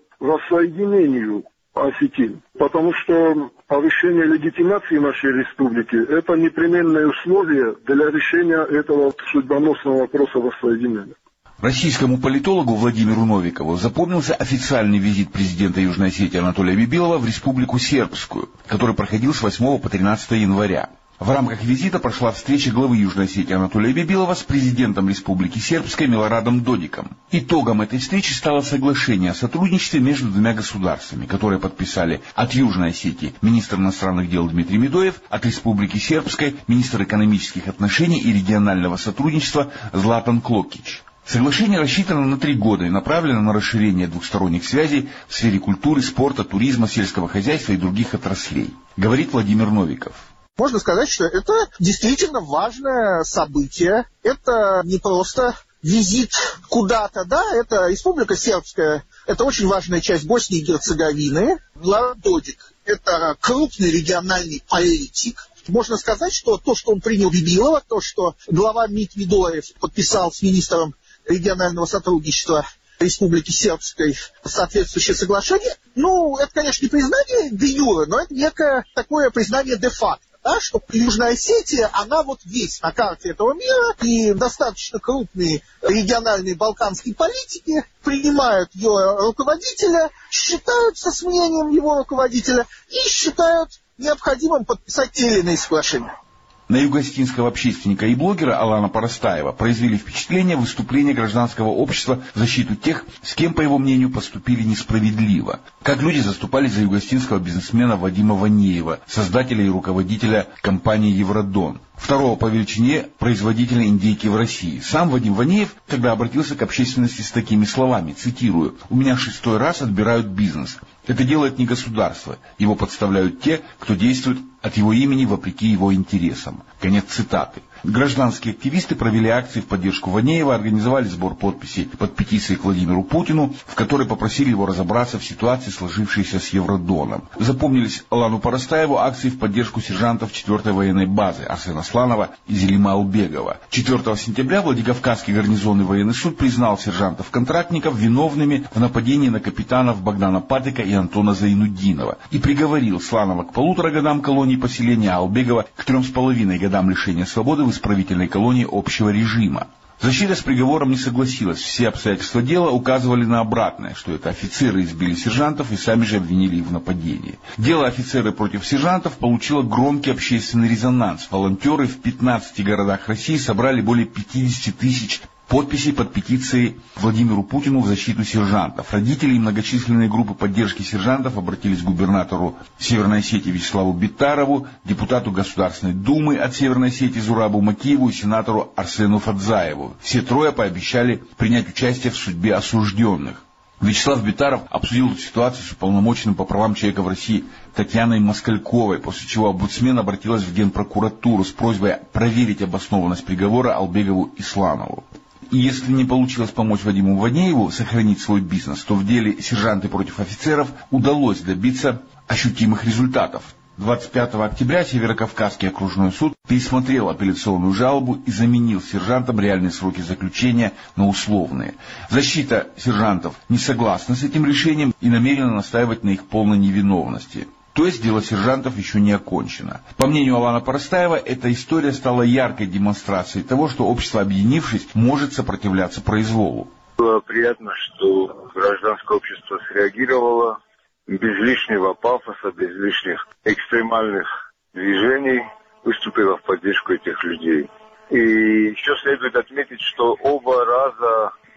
Speaker 22: воссоединению Осетии. Потому что повышение легитимации нашей республики – это непременное условие для решения этого судьбоносного вопроса воссоединения.
Speaker 21: Российскому политологу Владимиру Новикову запомнился официальный визит президента Южной Осетии Анатолия Бибилова в Республику Сербскую, который проходил с 8 по 13 января. В рамках визита прошла встреча главы Южной Осетии Анатолия Бибилова с президентом Республики Сербской Милорадом Додиком. Итогом этой встречи стало соглашение о сотрудничестве между двумя государствами, которое подписали от Южной Осетии министр иностранных дел Дмитрий Медоев, от Республики Сербской министр экономических отношений и регионального сотрудничества Златан Клокич. Соглашение рассчитано на 3 года и направлено на расширение двухсторонних связей в сфере культуры, спорта, туризма, сельского хозяйства и других отраслей, говорит Владимир Новиков.
Speaker 23: Можно сказать, что это действительно важное событие. Это не просто визит куда-то, да, это Республика Сербская, это очень важная часть Боснии и Герцеговины. Милорад Додик – это крупный региональный политик. Можно сказать, что то, что он принял Бибилова, то, что глава МИД Медоев подписал с министром регионального сотрудничества Республики Сербской соответствующее соглашение, это, конечно, не признание де юре, но это некое такое признание де-факто. Да, что Южная Осетия, она есть на карте этого мира, и достаточно крупные региональные балканские политики принимают ее руководителя, считаются с мнением его руководителя и считают необходимым подписать те или иные соглашения.
Speaker 21: На юго-осетинского общественника и блогера Алана Парастаева произвели впечатление выступления гражданского общества в защиту тех, с кем, по его мнению, поступили несправедливо. Как люди заступались за юго-осетинского бизнесмена Вадима Ванеева, создателя и руководителя компании «Евродон», второго по величине производителя индейки в России. Сам Вадим Ванеев тогда обратился к общественности с такими словами, цитирую: «У меня 6-й раз отбирают бизнес. Это делает не государство. Его подставляют те, кто действует от его имени вопреки его интересам». Конец цитаты. Гражданские активисты провели акции в поддержку Ванеева, организовали сбор подписей под петицией к Владимиру Путину, в которой попросили его разобраться в ситуации, сложившейся с Евродоном. Запомнились Алану Парастаеву акции в поддержку сержантов 4-й военной базы Арсена Сланова и Зелима Албегова. 4 сентября Владикавказский гарнизонный военный суд признал сержантов-контрактников виновными в нападении на капитанов Богдана Патыка и Антона Зайнуддинова и приговорил Сланова к 1,5 годам колонии поселения, а Албегова к 3,5 годам лишения свободы в исправительной колонии общего режима. Защита с приговором не согласилась. Все обстоятельства дела указывали на обратное, что это офицеры избили сержантов и сами же обвинили их в нападении. Дело офицеры против сержантов получило громкий общественный резонанс. Волонтеры в 15 городах России собрали более 50 тысяч подписей под петицией Владимиру Путину в защиту сержантов. Родители и многочисленные группы поддержки сержантов обратились к губернатору Северной Осетии Вячеславу Битарову, депутату Государственной Думы от Северной Осетии Зурабу Макиеву и сенатору Арсену Фадзаеву. Все трое пообещали принять участие в судьбе осужденных. Вячеслав Битаров обсудил эту ситуацию с уполномоченным по правам человека в России Татьяной Москальковой, после чего омбудсмен обратилась в Генпрокуратуру с просьбой проверить обоснованность приговора Албегову и Сланову. И если не получилось помочь Вадиму Ванееву сохранить свой бизнес, то в деле «Сержанты против офицеров» удалось добиться ощутимых результатов. 25 октября Северокавказский окружной суд пересмотрел апелляционную жалобу и заменил сержантам реальные сроки заключения на условные. Защита сержантов не согласна с этим решением и намерена настаивать на их полной невиновности. То есть дело сержантов еще не окончено. По мнению Алана Парастаева, эта история стала яркой демонстрацией того, что общество, объединившись, может сопротивляться произволу.
Speaker 24: Было приятно, что гражданское общество среагировало без лишнего пафоса, без лишних экстремальных движений, выступило в поддержку этих людей. И еще следует отметить, что оба раза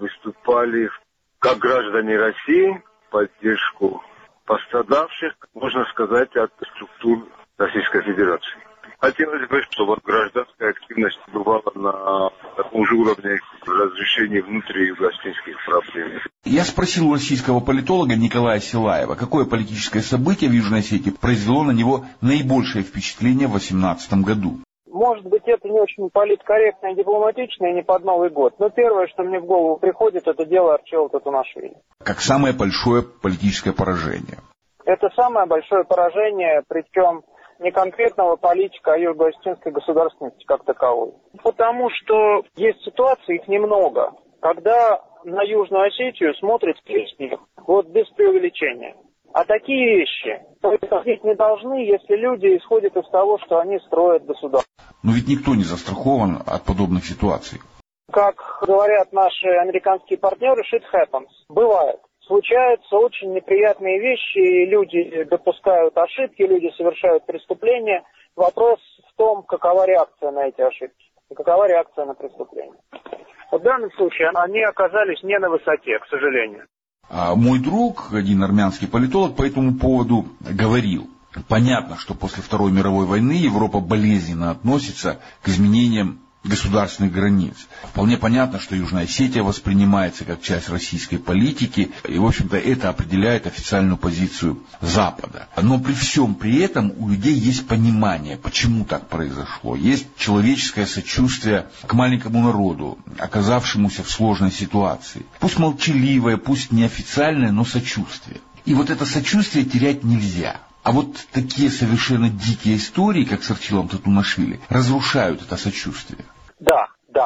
Speaker 24: выступали как граждане России в поддержку пострадавших, можно сказать, от структур Российской Федерации. Хотелось бы, чтобы гражданская активность бывала на таком же уровне разрешения внутриюгославских проблем.
Speaker 21: Я спросил у российского политолога Николая Силаева, какое политическое событие в Южной Осетии произвело на него наибольшее впечатление в 2018 году.
Speaker 5: Может быть, это не очень политкорректно и дипломатично, и не под Новый год. Но первое, что мне в голову приходит, это дело Арчила Татунашвили.
Speaker 21: Как самое большое политическое поражение.
Speaker 5: Это самое большое поражение, причем не конкретного политика, а южно-осетинской государственности как таковой. Потому что есть ситуации, их немного, когда на Южную Осетию смотрят через них, вот без преувеличения. А такие вещи происходить не должны, если люди исходят из того, что они строят государство.
Speaker 21: Но ведь никто не застрахован от подобных ситуаций.
Speaker 5: Как говорят наши американские партнеры, shit happens. Бывает. Случаются очень неприятные вещи, люди допускают ошибки, люди совершают преступления. Вопрос в том, какова реакция на эти ошибки, и какова реакция на преступления. В данном случае они оказались не на высоте, к сожалению.
Speaker 21: Мой друг, один армянский политолог, по этому поводу говорил. Понятно, что после Второй мировой войны Европа болезненно относится к изменениям государственных границ. Вполне понятно, что Южная Осетия воспринимается как часть российской политики, и, в общем-то, это определяет официальную позицию Запада. Но при всем при этом у людей есть понимание, почему так произошло. Есть человеческое сочувствие к маленькому народу, оказавшемуся в сложной ситуации. Пусть молчаливое, пусть неофициальное, но сочувствие. И вот это сочувствие терять нельзя. А вот такие совершенно дикие истории, как с Арчилом Татунашвили, разрушают это сочувствие.
Speaker 5: Да.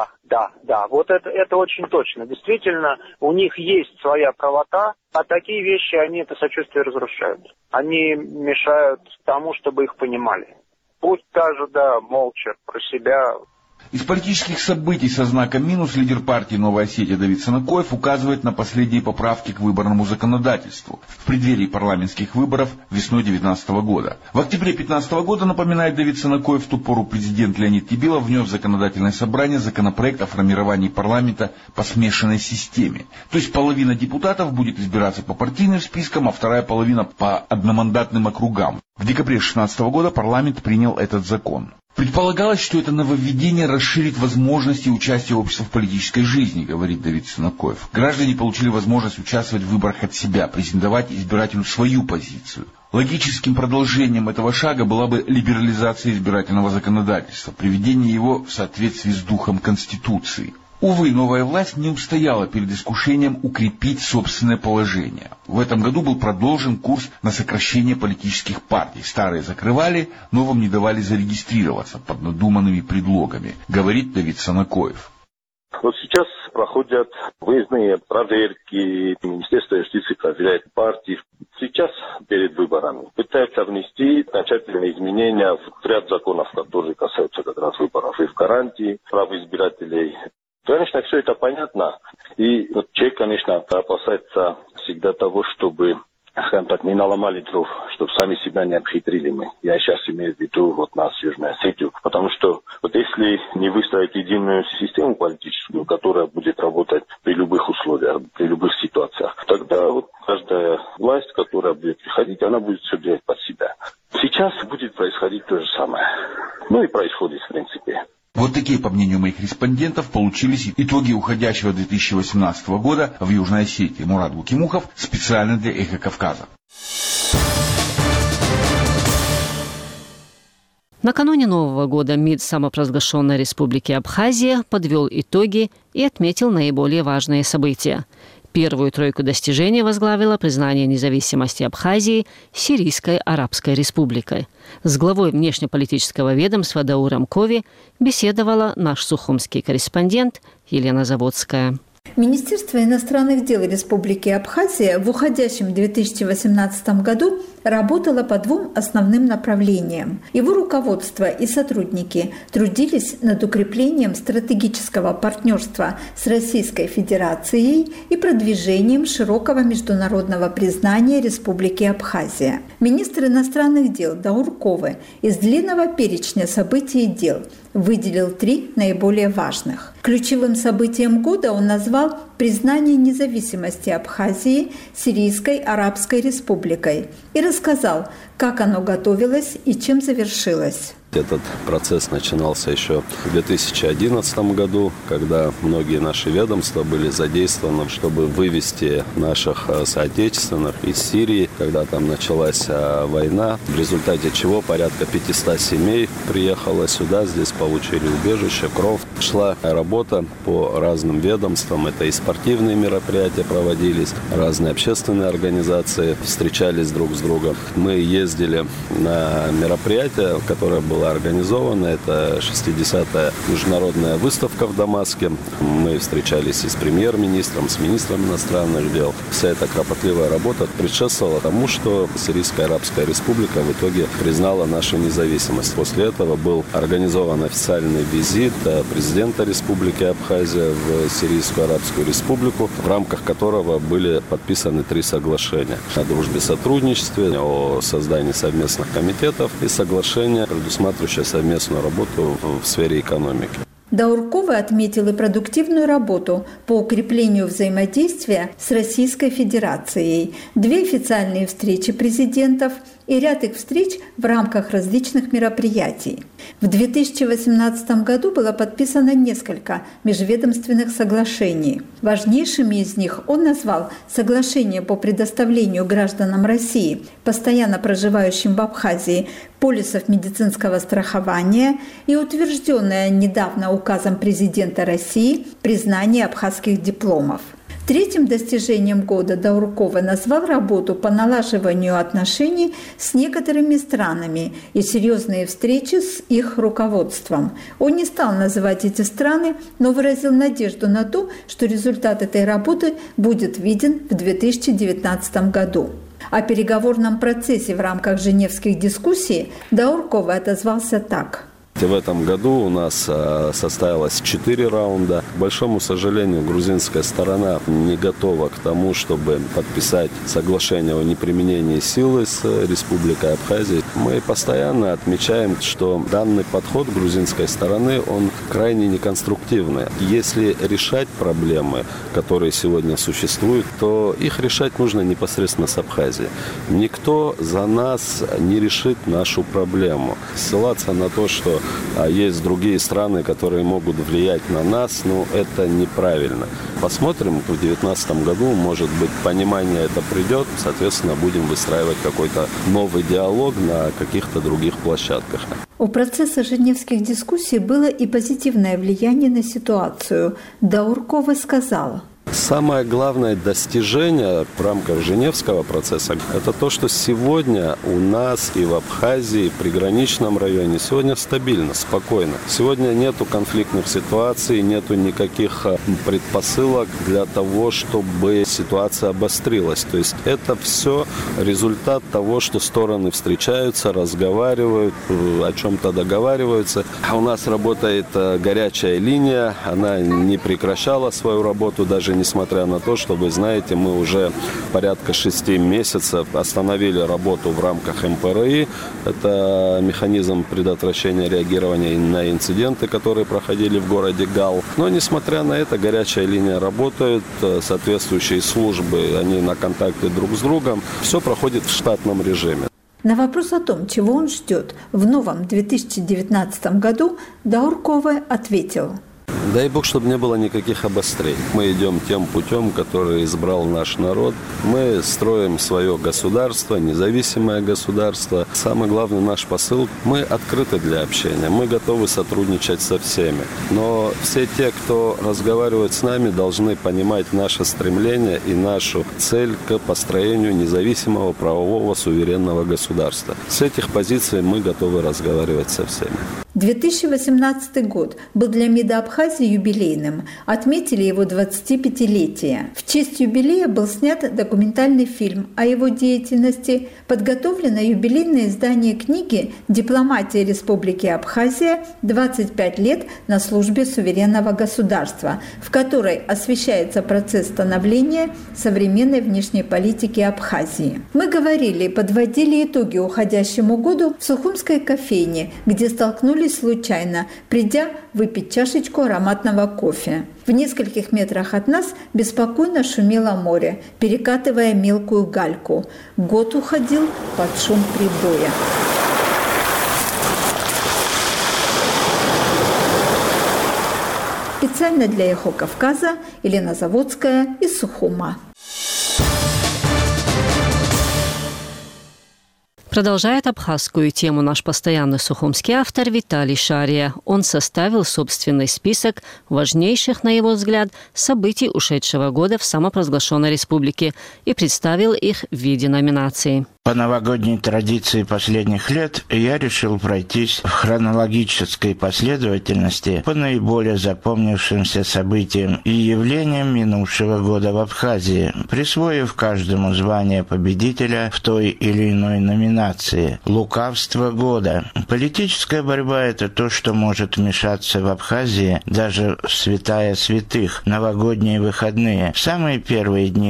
Speaker 5: Вот это очень точно. Действительно, у них есть своя правота, а такие вещи, они это сочувствие разрушают. Они мешают тому, чтобы их понимали. Пусть даже, молча, про себя.
Speaker 21: Из политических событий со знаком минус лидер партии «Новая Осетия» Давид Санакоев указывает на последние поправки к выборному законодательству в преддверии парламентских выборов весной 2019 года. В октябре 2015 года, напоминает Давид Санакоев, в ту пору президент Леонид Кибилов внес в законодательное собрание законопроект о формировании парламента по смешанной системе. То есть половина депутатов будет избираться по партийным спискам, а вторая половина по одномандатным округам. В декабре 2016 года парламент принял этот закон. Предполагалось, что это нововведение расширит возможности участия общества в политической жизни, говорит Давид Санакоев. Граждане получили возможность участвовать в выборах от себя, презентовать избирателю свою позицию. Логическим продолжением этого шага была бы либерализация избирательного законодательства, приведение его в соответствии с духом Конституции. Увы, новая власть не устояла перед искушением укрепить собственное положение. В этом году был продолжен курс на сокращение политических партий. Старые закрывали, новым не давали зарегистрироваться под надуманными предлогами, говорит Давид Санакоев.
Speaker 7: Вот сейчас проходят выездные проверки, Министерство юстиции проверяет партии. Сейчас перед выборами пытаются внести окончательные изменения в ряд законов, которые касаются как раз выборов и в гарантии прав избирателей. Конечно, все это понятно. И вот человек, конечно, опасается всегда того, чтобы, скажем так, не наломали дров, чтобы сами себя не обхитрили мы. Я сейчас имею в виду нас, Южную Осетию. Потому что вот если не выстроить единую систему политическую, которая будет работать при любых условиях, при любых ситуациях, тогда вот каждая власть, которая будет приходить, она будет все делать под себя. Сейчас будет происходить то же самое. И происходит, в принципе.
Speaker 21: Вот такие, по мнению моих респондентов, получились итоги уходящего 2018 года в Южной Осетии. Мурат Гукимухов специально для «Эхо Кавказа».
Speaker 1: Накануне Нового года МИД самопровозглашенной Республики Абхазия подвел итоги и отметил наиболее важные события. Первую тройку достижений возглавило признание независимости Абхазии Сирийской Арабской Республикой. С главой внешнеполитического ведомства Дауром Кови беседовала наш сухумский корреспондент Елена Заводская.
Speaker 8: Министерство иностранных дел Республики Абхазия в уходящем 2018 году работало по двум основным направлениям. Его руководство и сотрудники трудились над укреплением стратегического партнерства с Российской Федерацией и продвижением широкого международного признания Республики Абхазия. Министр иностранных дел Даур Ковы из длинного перечня событий и дел выделил 3 наиболее важных. Ключевым событием года он назвал признание независимости Абхазии Сирийской Арабской Республикой и рассказал, как оно готовилось и чем завершилось.
Speaker 6: Этот процесс начинался еще в 2011 году, когда многие наши ведомства были задействованы, чтобы вывести наших соотечественных из Сирии, когда там началась война, в результате чего порядка 500 семей приехало сюда, здесь получили убежище, кров. Шла работа по разным ведомствам, это и спортивные мероприятия проводились, разные общественные организации встречались друг с другом. Мы ездили на мероприятие, которое было организовано. Это 60-я международная выставка в Дамаске. Мы встречались и с премьер-министром, с министром иностранных дел. Вся эта кропотливая работа предшествовала тому, что Сирийская Арабская Республика в итоге признала нашу независимость. После этого был организован официальный визит президента Республики Абхазия в Сирийскую Арабскую Республику, в рамках которого были подписаны 3 соглашения о дружбе и сотрудничестве, о создании совместных комитетов и соглашение, предусматривающее совместную работу в сфере экономики.
Speaker 8: Дауркова отметил и продуктивную работу по укреплению взаимодействия с Российской Федерацией, 2 официальные встречи президентов и ряд их встреч в рамках различных мероприятий. В 2018 году было подписано несколько межведомственных соглашений. Важнейшими из них он назвал соглашение по предоставлению гражданам России, постоянно проживающим в Абхазии, полисов медицинского страхования и утвержденное недавно указом президента России признание абхазских дипломов. Третьим достижением года Дауркова назвал работу по налаживанию отношений с некоторыми странами и серьезные встречи с их руководством. Он не стал называть эти страны, но выразил надежду на то, что результат этой работы будет виден в 2019 году. О переговорном процессе в рамках женевских дискуссий Дауркова отозвался так.
Speaker 6: В этом году у нас состоялось 4 раунда. К большому сожалению, грузинская сторона не готова к тому, чтобы подписать соглашение о неприменении силы с Республикой Абхазия. Мы постоянно отмечаем, что данный подход грузинской стороны, он крайне неконструктивный. Если решать проблемы, которые сегодня существуют, то их решать нужно непосредственно с Абхазией. Никто за нас не решит нашу проблему. Ссылаться на то, что есть другие страны, которые могут влиять на нас, это неправильно. Посмотрим, в 2019 году, может быть, понимание это придет, соответственно, будем выстраивать какой-то новый диалог на каких-то других площадках.
Speaker 8: У процесса женевских дискуссий было и позитивное влияние на ситуацию. Дауркова сказала:
Speaker 6: самое главное достижение в рамках Женевского процесса – это то, что сегодня у нас и в Абхазии, в приграничном районе, сегодня стабильно, спокойно. Сегодня нету конфликтных ситуаций, нету никаких предпосылок для того, чтобы ситуация обострилась. То есть это все результат того, что стороны встречаются, разговаривают, о чем-то договариваются. А у нас работает горячая линия, она не прекращала свою работу, даже несмотря на то, что, вы знаете, мы уже порядка 6 месяцев остановили работу в рамках МПРИ. Это механизм предотвращения реагирования на инциденты, которые проходили в городе Гал. Но, несмотря на это, горячая линия работает, соответствующие службы, они на контакте друг с другом. Все проходит в штатном режиме.
Speaker 8: На вопрос о том, чего он ждет в новом 2019 году, Дауркова ответил:
Speaker 6: дай Бог, чтобы не было никаких обострений. Мы идем тем путем, который избрал наш народ. Мы строим свое государство, независимое государство. Самый главный наш посыл – мы открыты для общения, мы готовы сотрудничать со всеми. Но все те, кто разговаривает с нами, должны понимать наше стремление и нашу цель к построению независимого, правового, суверенного государства. С этих позиций мы готовы разговаривать со всеми.
Speaker 8: 2018 год был для МИДа Абхазии юбилейным. Отметили его 25-летие. В честь юбилея был снят документальный фильм о его деятельности. Подготовлено юбилейное издание книги «Дипломатия Республики Абхазия. 25 лет на службе суверенного государства», в которой освещается процесс становления современной внешней политики Абхазии. Мы говорили и подводили итоги уходящему году в Сухумской кофейне, где столкнулись столкнулись случайно, придя выпить чашечку ароматного кофе. В нескольких метрах от нас беспокойно шумело море, перекатывая мелкую гальку. Год уходил под шум прибоя. Специально для «Эхо Кавказа» Елена Заводская из Сухума.
Speaker 1: Продолжает абхазскую тему наш постоянный сухумский автор Виталий Шария. Он составил собственный список важнейших, на его взгляд, событий ушедшего года в самопровозглашенной республике и представил их в виде номинаций.
Speaker 4: По новогодней традиции последних лет я решил пройтись в хронологической последовательности по наиболее запомнившимся событиям и явлениям минувшего года в Абхазии, присвоив каждому звание победителя в той или иной номинации. Лукавство года. Политическая борьба – это то, что может вмешаться в Абхазии даже в святая святых, новогодние выходные. В самые первые дни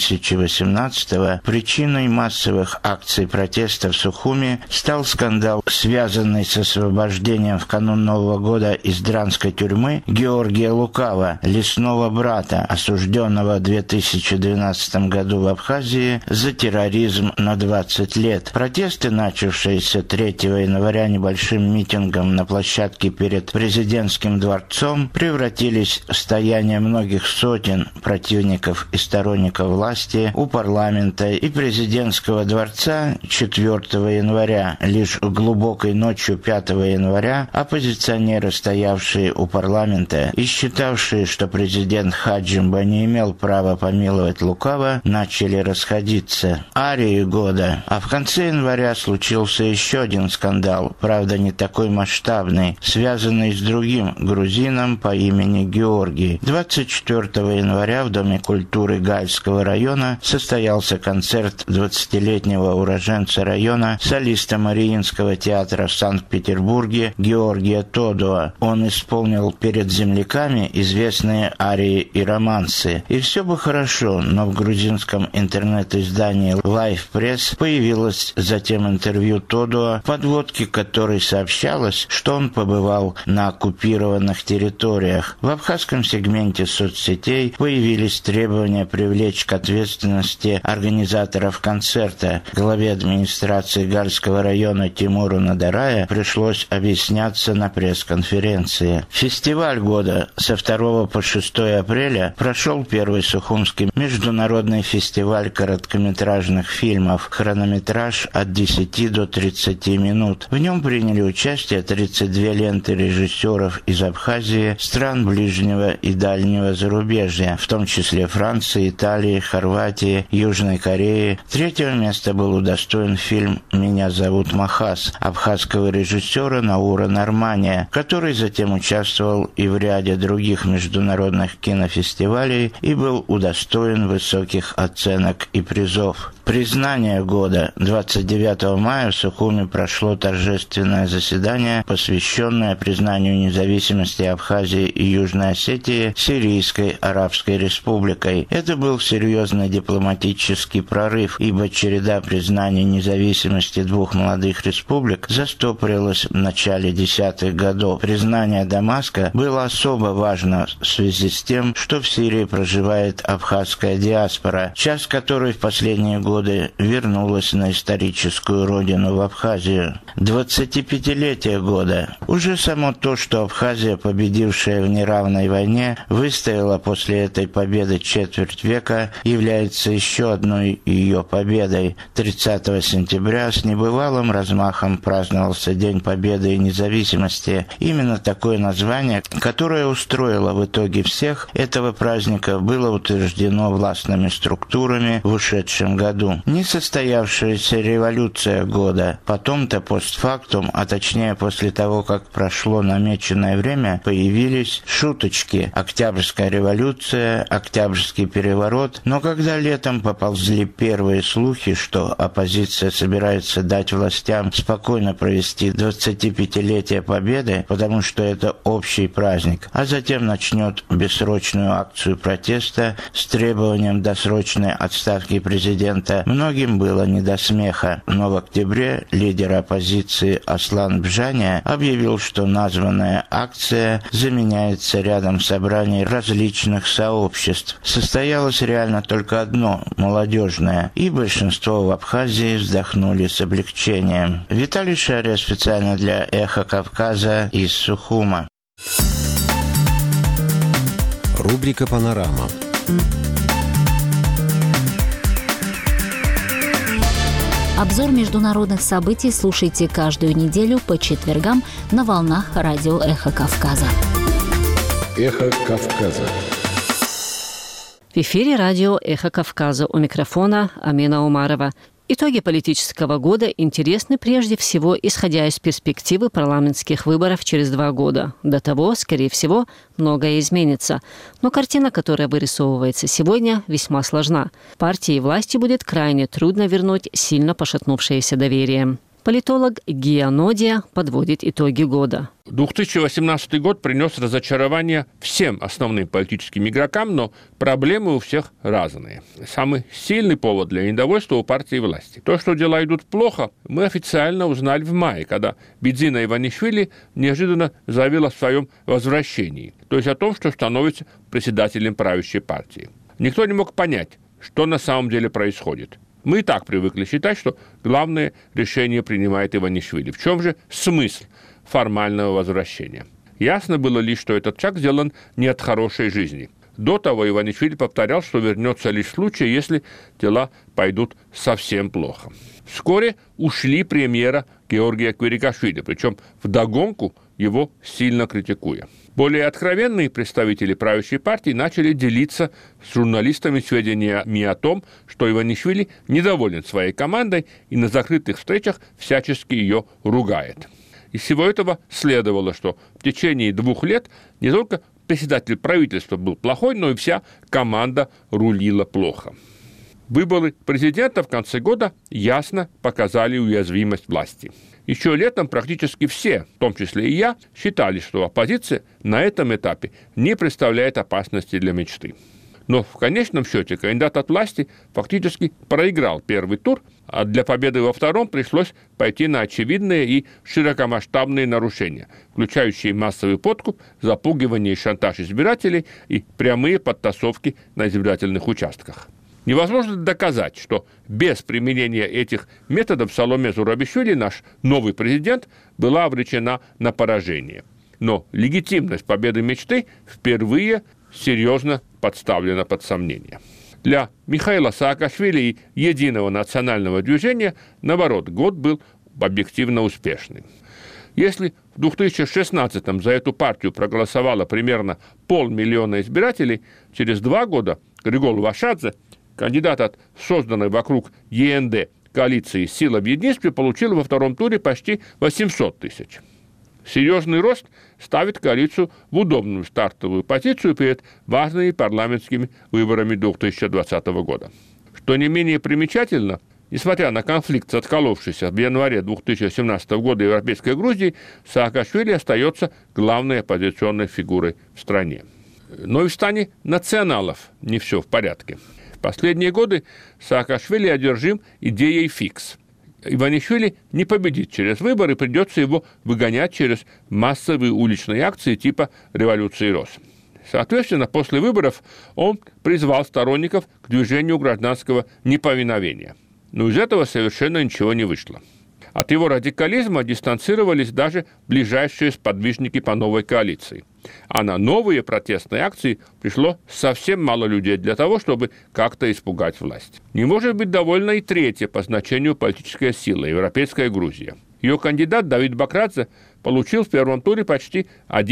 Speaker 4: 2018-го причиной массовых акций протеста в Сухуми стал скандал, связанный с освобождением в канун Нового года из дранской тюрьмы Георгия Лукава, лесного брата, осужденного в 2012 году в Абхазии за терроризм на 20 лет. Протесты, начавшиеся 3 января небольшим митингом на площадке перед президентским дворцом, превратились в стояние многих сотен противников и сторонников власти у парламента и президентского дворца 4 января. Лишь глубокой ночью 5 января оппозиционеры, стоявшие у парламента и считавшие, что президент Хаджимба не имел права помиловать Лукава, начали расходиться. Арии года. А в конце января случился еще один скандал, правда не такой масштабный, связанный с другим грузином по имени Георгий. 24 января в Доме культуры Гальского района состоялся концерт 20-летнего уроженца района, солиста Мариинского театра в Санкт-Петербурге Георгия Тодуа. Он исполнил перед земляками известные арии и романсы. И все бы хорошо, но в грузинском интернет-издании Life Press появилось затем интервью Тодуа, в подводке которой сообщалось, что он побывал на оккупированных территориях. В абхазском сегменте соцсетей появились требования привлечь к ответственности организаторов концерта. Главе администрации Гальского района Тимуру Надарая пришлось объясняться на пресс-конференции. Фестиваль года со 2 по 6 апреля прошел первый Сухумский международный фестиваль короткометражных фильмов, хронометраж от 10 до 30 минут. В нем приняли участие 32 ленты режиссеров из Абхазии, стран ближнего и дальнего зарубежья, в том числе Франции, Италии, Хорватии, Южной Кореи. Третьего места был удостоен фильм «Меня зовут Махас» абхазского режиссера Наура Нормания, который затем участвовал и в ряде других международных кинофестивалей и был удостоен высоких оценок и призов. Признание года. 29 мая в Сухуми прошло торжественное заседание, посвященное признанию независимости Абхазии и Южной Осетии Сирийской Арабской Республикой. Это был серьезный дипломатический прорыв, ибо череда признаний независимости двух молодых республик застопорилась в начале 10-х годов. Признание Дамаска было особо важно в связи с тем, что в Сирии проживает абхазская диаспора, часть которой в последние годы вернулась на историческую родину в Абхазию. 25-летие года. Уже само то, что Абхазия, победившая в неравной войне, выстояла после этой победы четверть века, является еще одной ее победой. 30 сентября с небывалым размахом праздновался День Победы и Независимости. Именно такое название, которое устроило в итоге всех этого праздника, было утверждено властными структурами в ушедшем году. Несостоявшаяся революция года. Потом-то постфактум, а точнее после того, как прошло намеченное время, появились шуточки. Октябрьская революция, Октябрьский переворот. Но когда летом поползли первые слухи, что оппозиция собирается дать властям спокойно провести 25-летие Победы, потому что это общий праздник, а затем начнет бессрочную акцию протеста с требованием досрочной отставки президента, многим было не до смеха. года. Но в октябре лидер оппозиции Аслан Бжаня объявил, что названная акция заменяется рядом собраний различных сообществ. Состоялось реально только одно – молодежное, и большинство в Абхазии вздохнули с облегчением. Виталий Шария специально для «Эхо Кавказа» из Сухума.
Speaker 20: Рубрика «Панорама».
Speaker 3: Обзор международных событий слушайте каждую неделю по четвергам на волнах радио «Эхо Кавказа».
Speaker 19: «Эхо Кавказа».
Speaker 1: В эфире радио «Эхо Кавказа», у микрофона Амина Умарова. Итоги политического года интересны прежде всего, исходя из перспективы парламентских выборов через 2 года. До того, скорее всего, многое изменится. Но картина, которая вырисовывается сегодня, весьма сложна. Партии и власти будет крайне трудно вернуть сильно пошатнувшееся доверие. Политолог Гия Нодия подводит итоги года.
Speaker 9: 2018 год принес разочарование всем основным политическим игрокам, но проблемы у всех разные. Самый сильный повод для недовольства у партии и власти. То, что дела идут плохо, мы официально узнали в мае, когда Бидзина Иванишвили неожиданно заявил о своем возвращении, то есть о том, что становится председателем правящей партии. Никто не мог понять, что на самом деле происходит. Мы и так привыкли считать, что главное решение принимает Иванишвили. В чем же смысл формального возвращения? Ясно было лишь, что этот шаг сделан не от хорошей жизни. До того Иванишвили повторял, что вернется лишь в случае, если дела пойдут совсем плохо. Вскоре ушли премьера Георгия Квирикашвили, причем вдогонку его сильно критикуя. Более откровенные представители правящей партии начали делиться с журналистами сведениями о том, что Иванишвили недоволен своей командой и на закрытых встречах всячески ее ругает. Из всего этого следовало, что в течение 2 лет не только председатель правительства был плохой, но и вся команда рулила плохо. Выборы президента в конце года ясно показали уязвимость власти. Еще летом практически все, в том числе и я, считали, что оппозиция на этом этапе не представляет опасности для мечты. Но в конечном счете кандидат от власти фактически проиграл первый тур, а для победы во втором пришлось пойти на очевидные и широкомасштабные нарушения, включающие массовый подкуп, запугивание и шантаж избирателей и прямые подтасовки на избирательных участках. Невозможно доказать, что без применения этих методов Саломе Зурабишвили, наш новый президент, была обречена на поражение. Но легитимность победы мечты впервые серьезно подставлена под сомнение. Для Михаила Саакашвили и Единого национального движения, наоборот, год был объективно успешным. Если в 2016-м за эту партию проголосовало примерно 500 000 избирателей, через 2 года Григол Вашадзе, кандидат от созданной вокруг ЕНД коалиции «Сила в единстве», получил во втором туре почти 800 000. Серьезный рост ставит коалицию в удобную стартовую позицию перед важными парламентскими выборами 2020 года. Что не менее примечательно, несмотря на конфликт с отколовшейся в январе 2017 года Европейской Грузией, Саакашвили остается главной оппозиционной фигурой в стране. Но и в стане националов не все в порядке. В последние годы Саакашвили одержим идеей фикс. Иванишвили не победит через выборы, придется его выгонять через массовые уличные акции типа революции роз. Соответственно, после выборов он призвал сторонников к движению гражданского неповиновения. Но из этого совершенно ничего не вышло. От его радикализма дистанцировались даже ближайшие сподвижники по новой коалиции. А на новые протестные акции пришло совсем мало людей для того, чтобы как-то испугать власть. Не может быть довольна и третья по значению политическая сила – Европейская Грузия. Ее кандидат Давид Бакрадзе получил в первом туре почти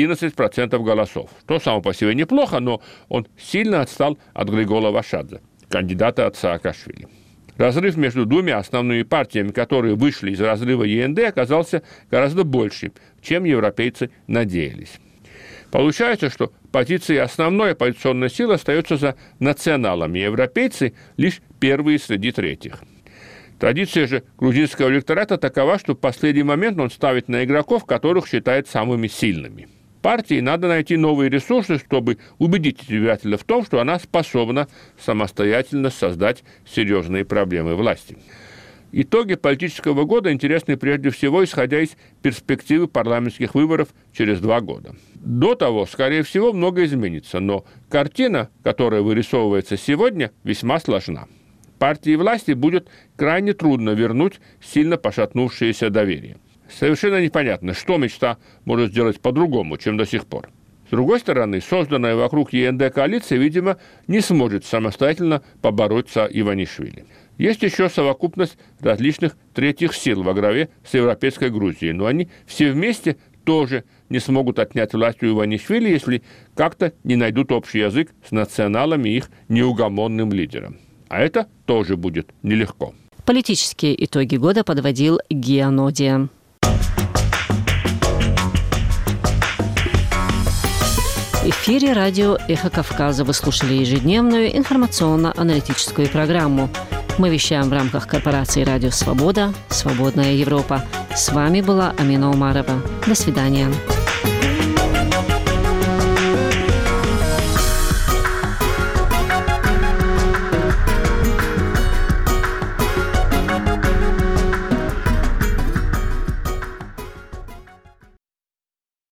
Speaker 9: 11% голосов. Что само по себе неплохо, но он сильно отстал от Григола Вашадзе, кандидата от Саакашвили. Разрыв между 2 основными партиями, которые вышли из разрыва ЕНД, оказался гораздо большим, чем европейцы надеялись. Получается, что позиция основной оппозиционной силы остается за националами, европейцы лишь первые среди третьих. Традиция же грузинского электората такова, что в последний момент он ставит на игроков, которых считает самыми сильными. Партии надо найти новые ресурсы, чтобы убедить избирателя в том, что она способна самостоятельно создать серьезные проблемы власти. Итоги политического года интересны прежде всего, исходя из перспективы парламентских выборов через 2 года. До того, скорее всего, многое изменится, но картина, которая вырисовывается сегодня, весьма сложна. Партии власти будет крайне трудно вернуть сильно пошатнувшееся доверие. Совершенно непонятно, что мечта может сделать по-другому, чем до сих пор. С другой стороны, созданная вокруг ЕНД коалиция, видимо, не сможет самостоятельно побороться Иванишвили. Есть еще совокупность различных третьих сил во главе с европейской Грузией, но они все вместе тоже не смогут отнять власть у Иванишвили, если как-то не найдут общий язык с националами и их неугомонным лидером. А это тоже будет нелегко.
Speaker 1: Политические итоги года подводил Гия Нодия. В эфире радио «Эхо Кавказа» вы слушали ежедневную информационно-аналитическую программу. Мы вещаем в рамках корпорации «Радио Свобода», «Свободная Европа». С вами была Амина Умарова. До свидания.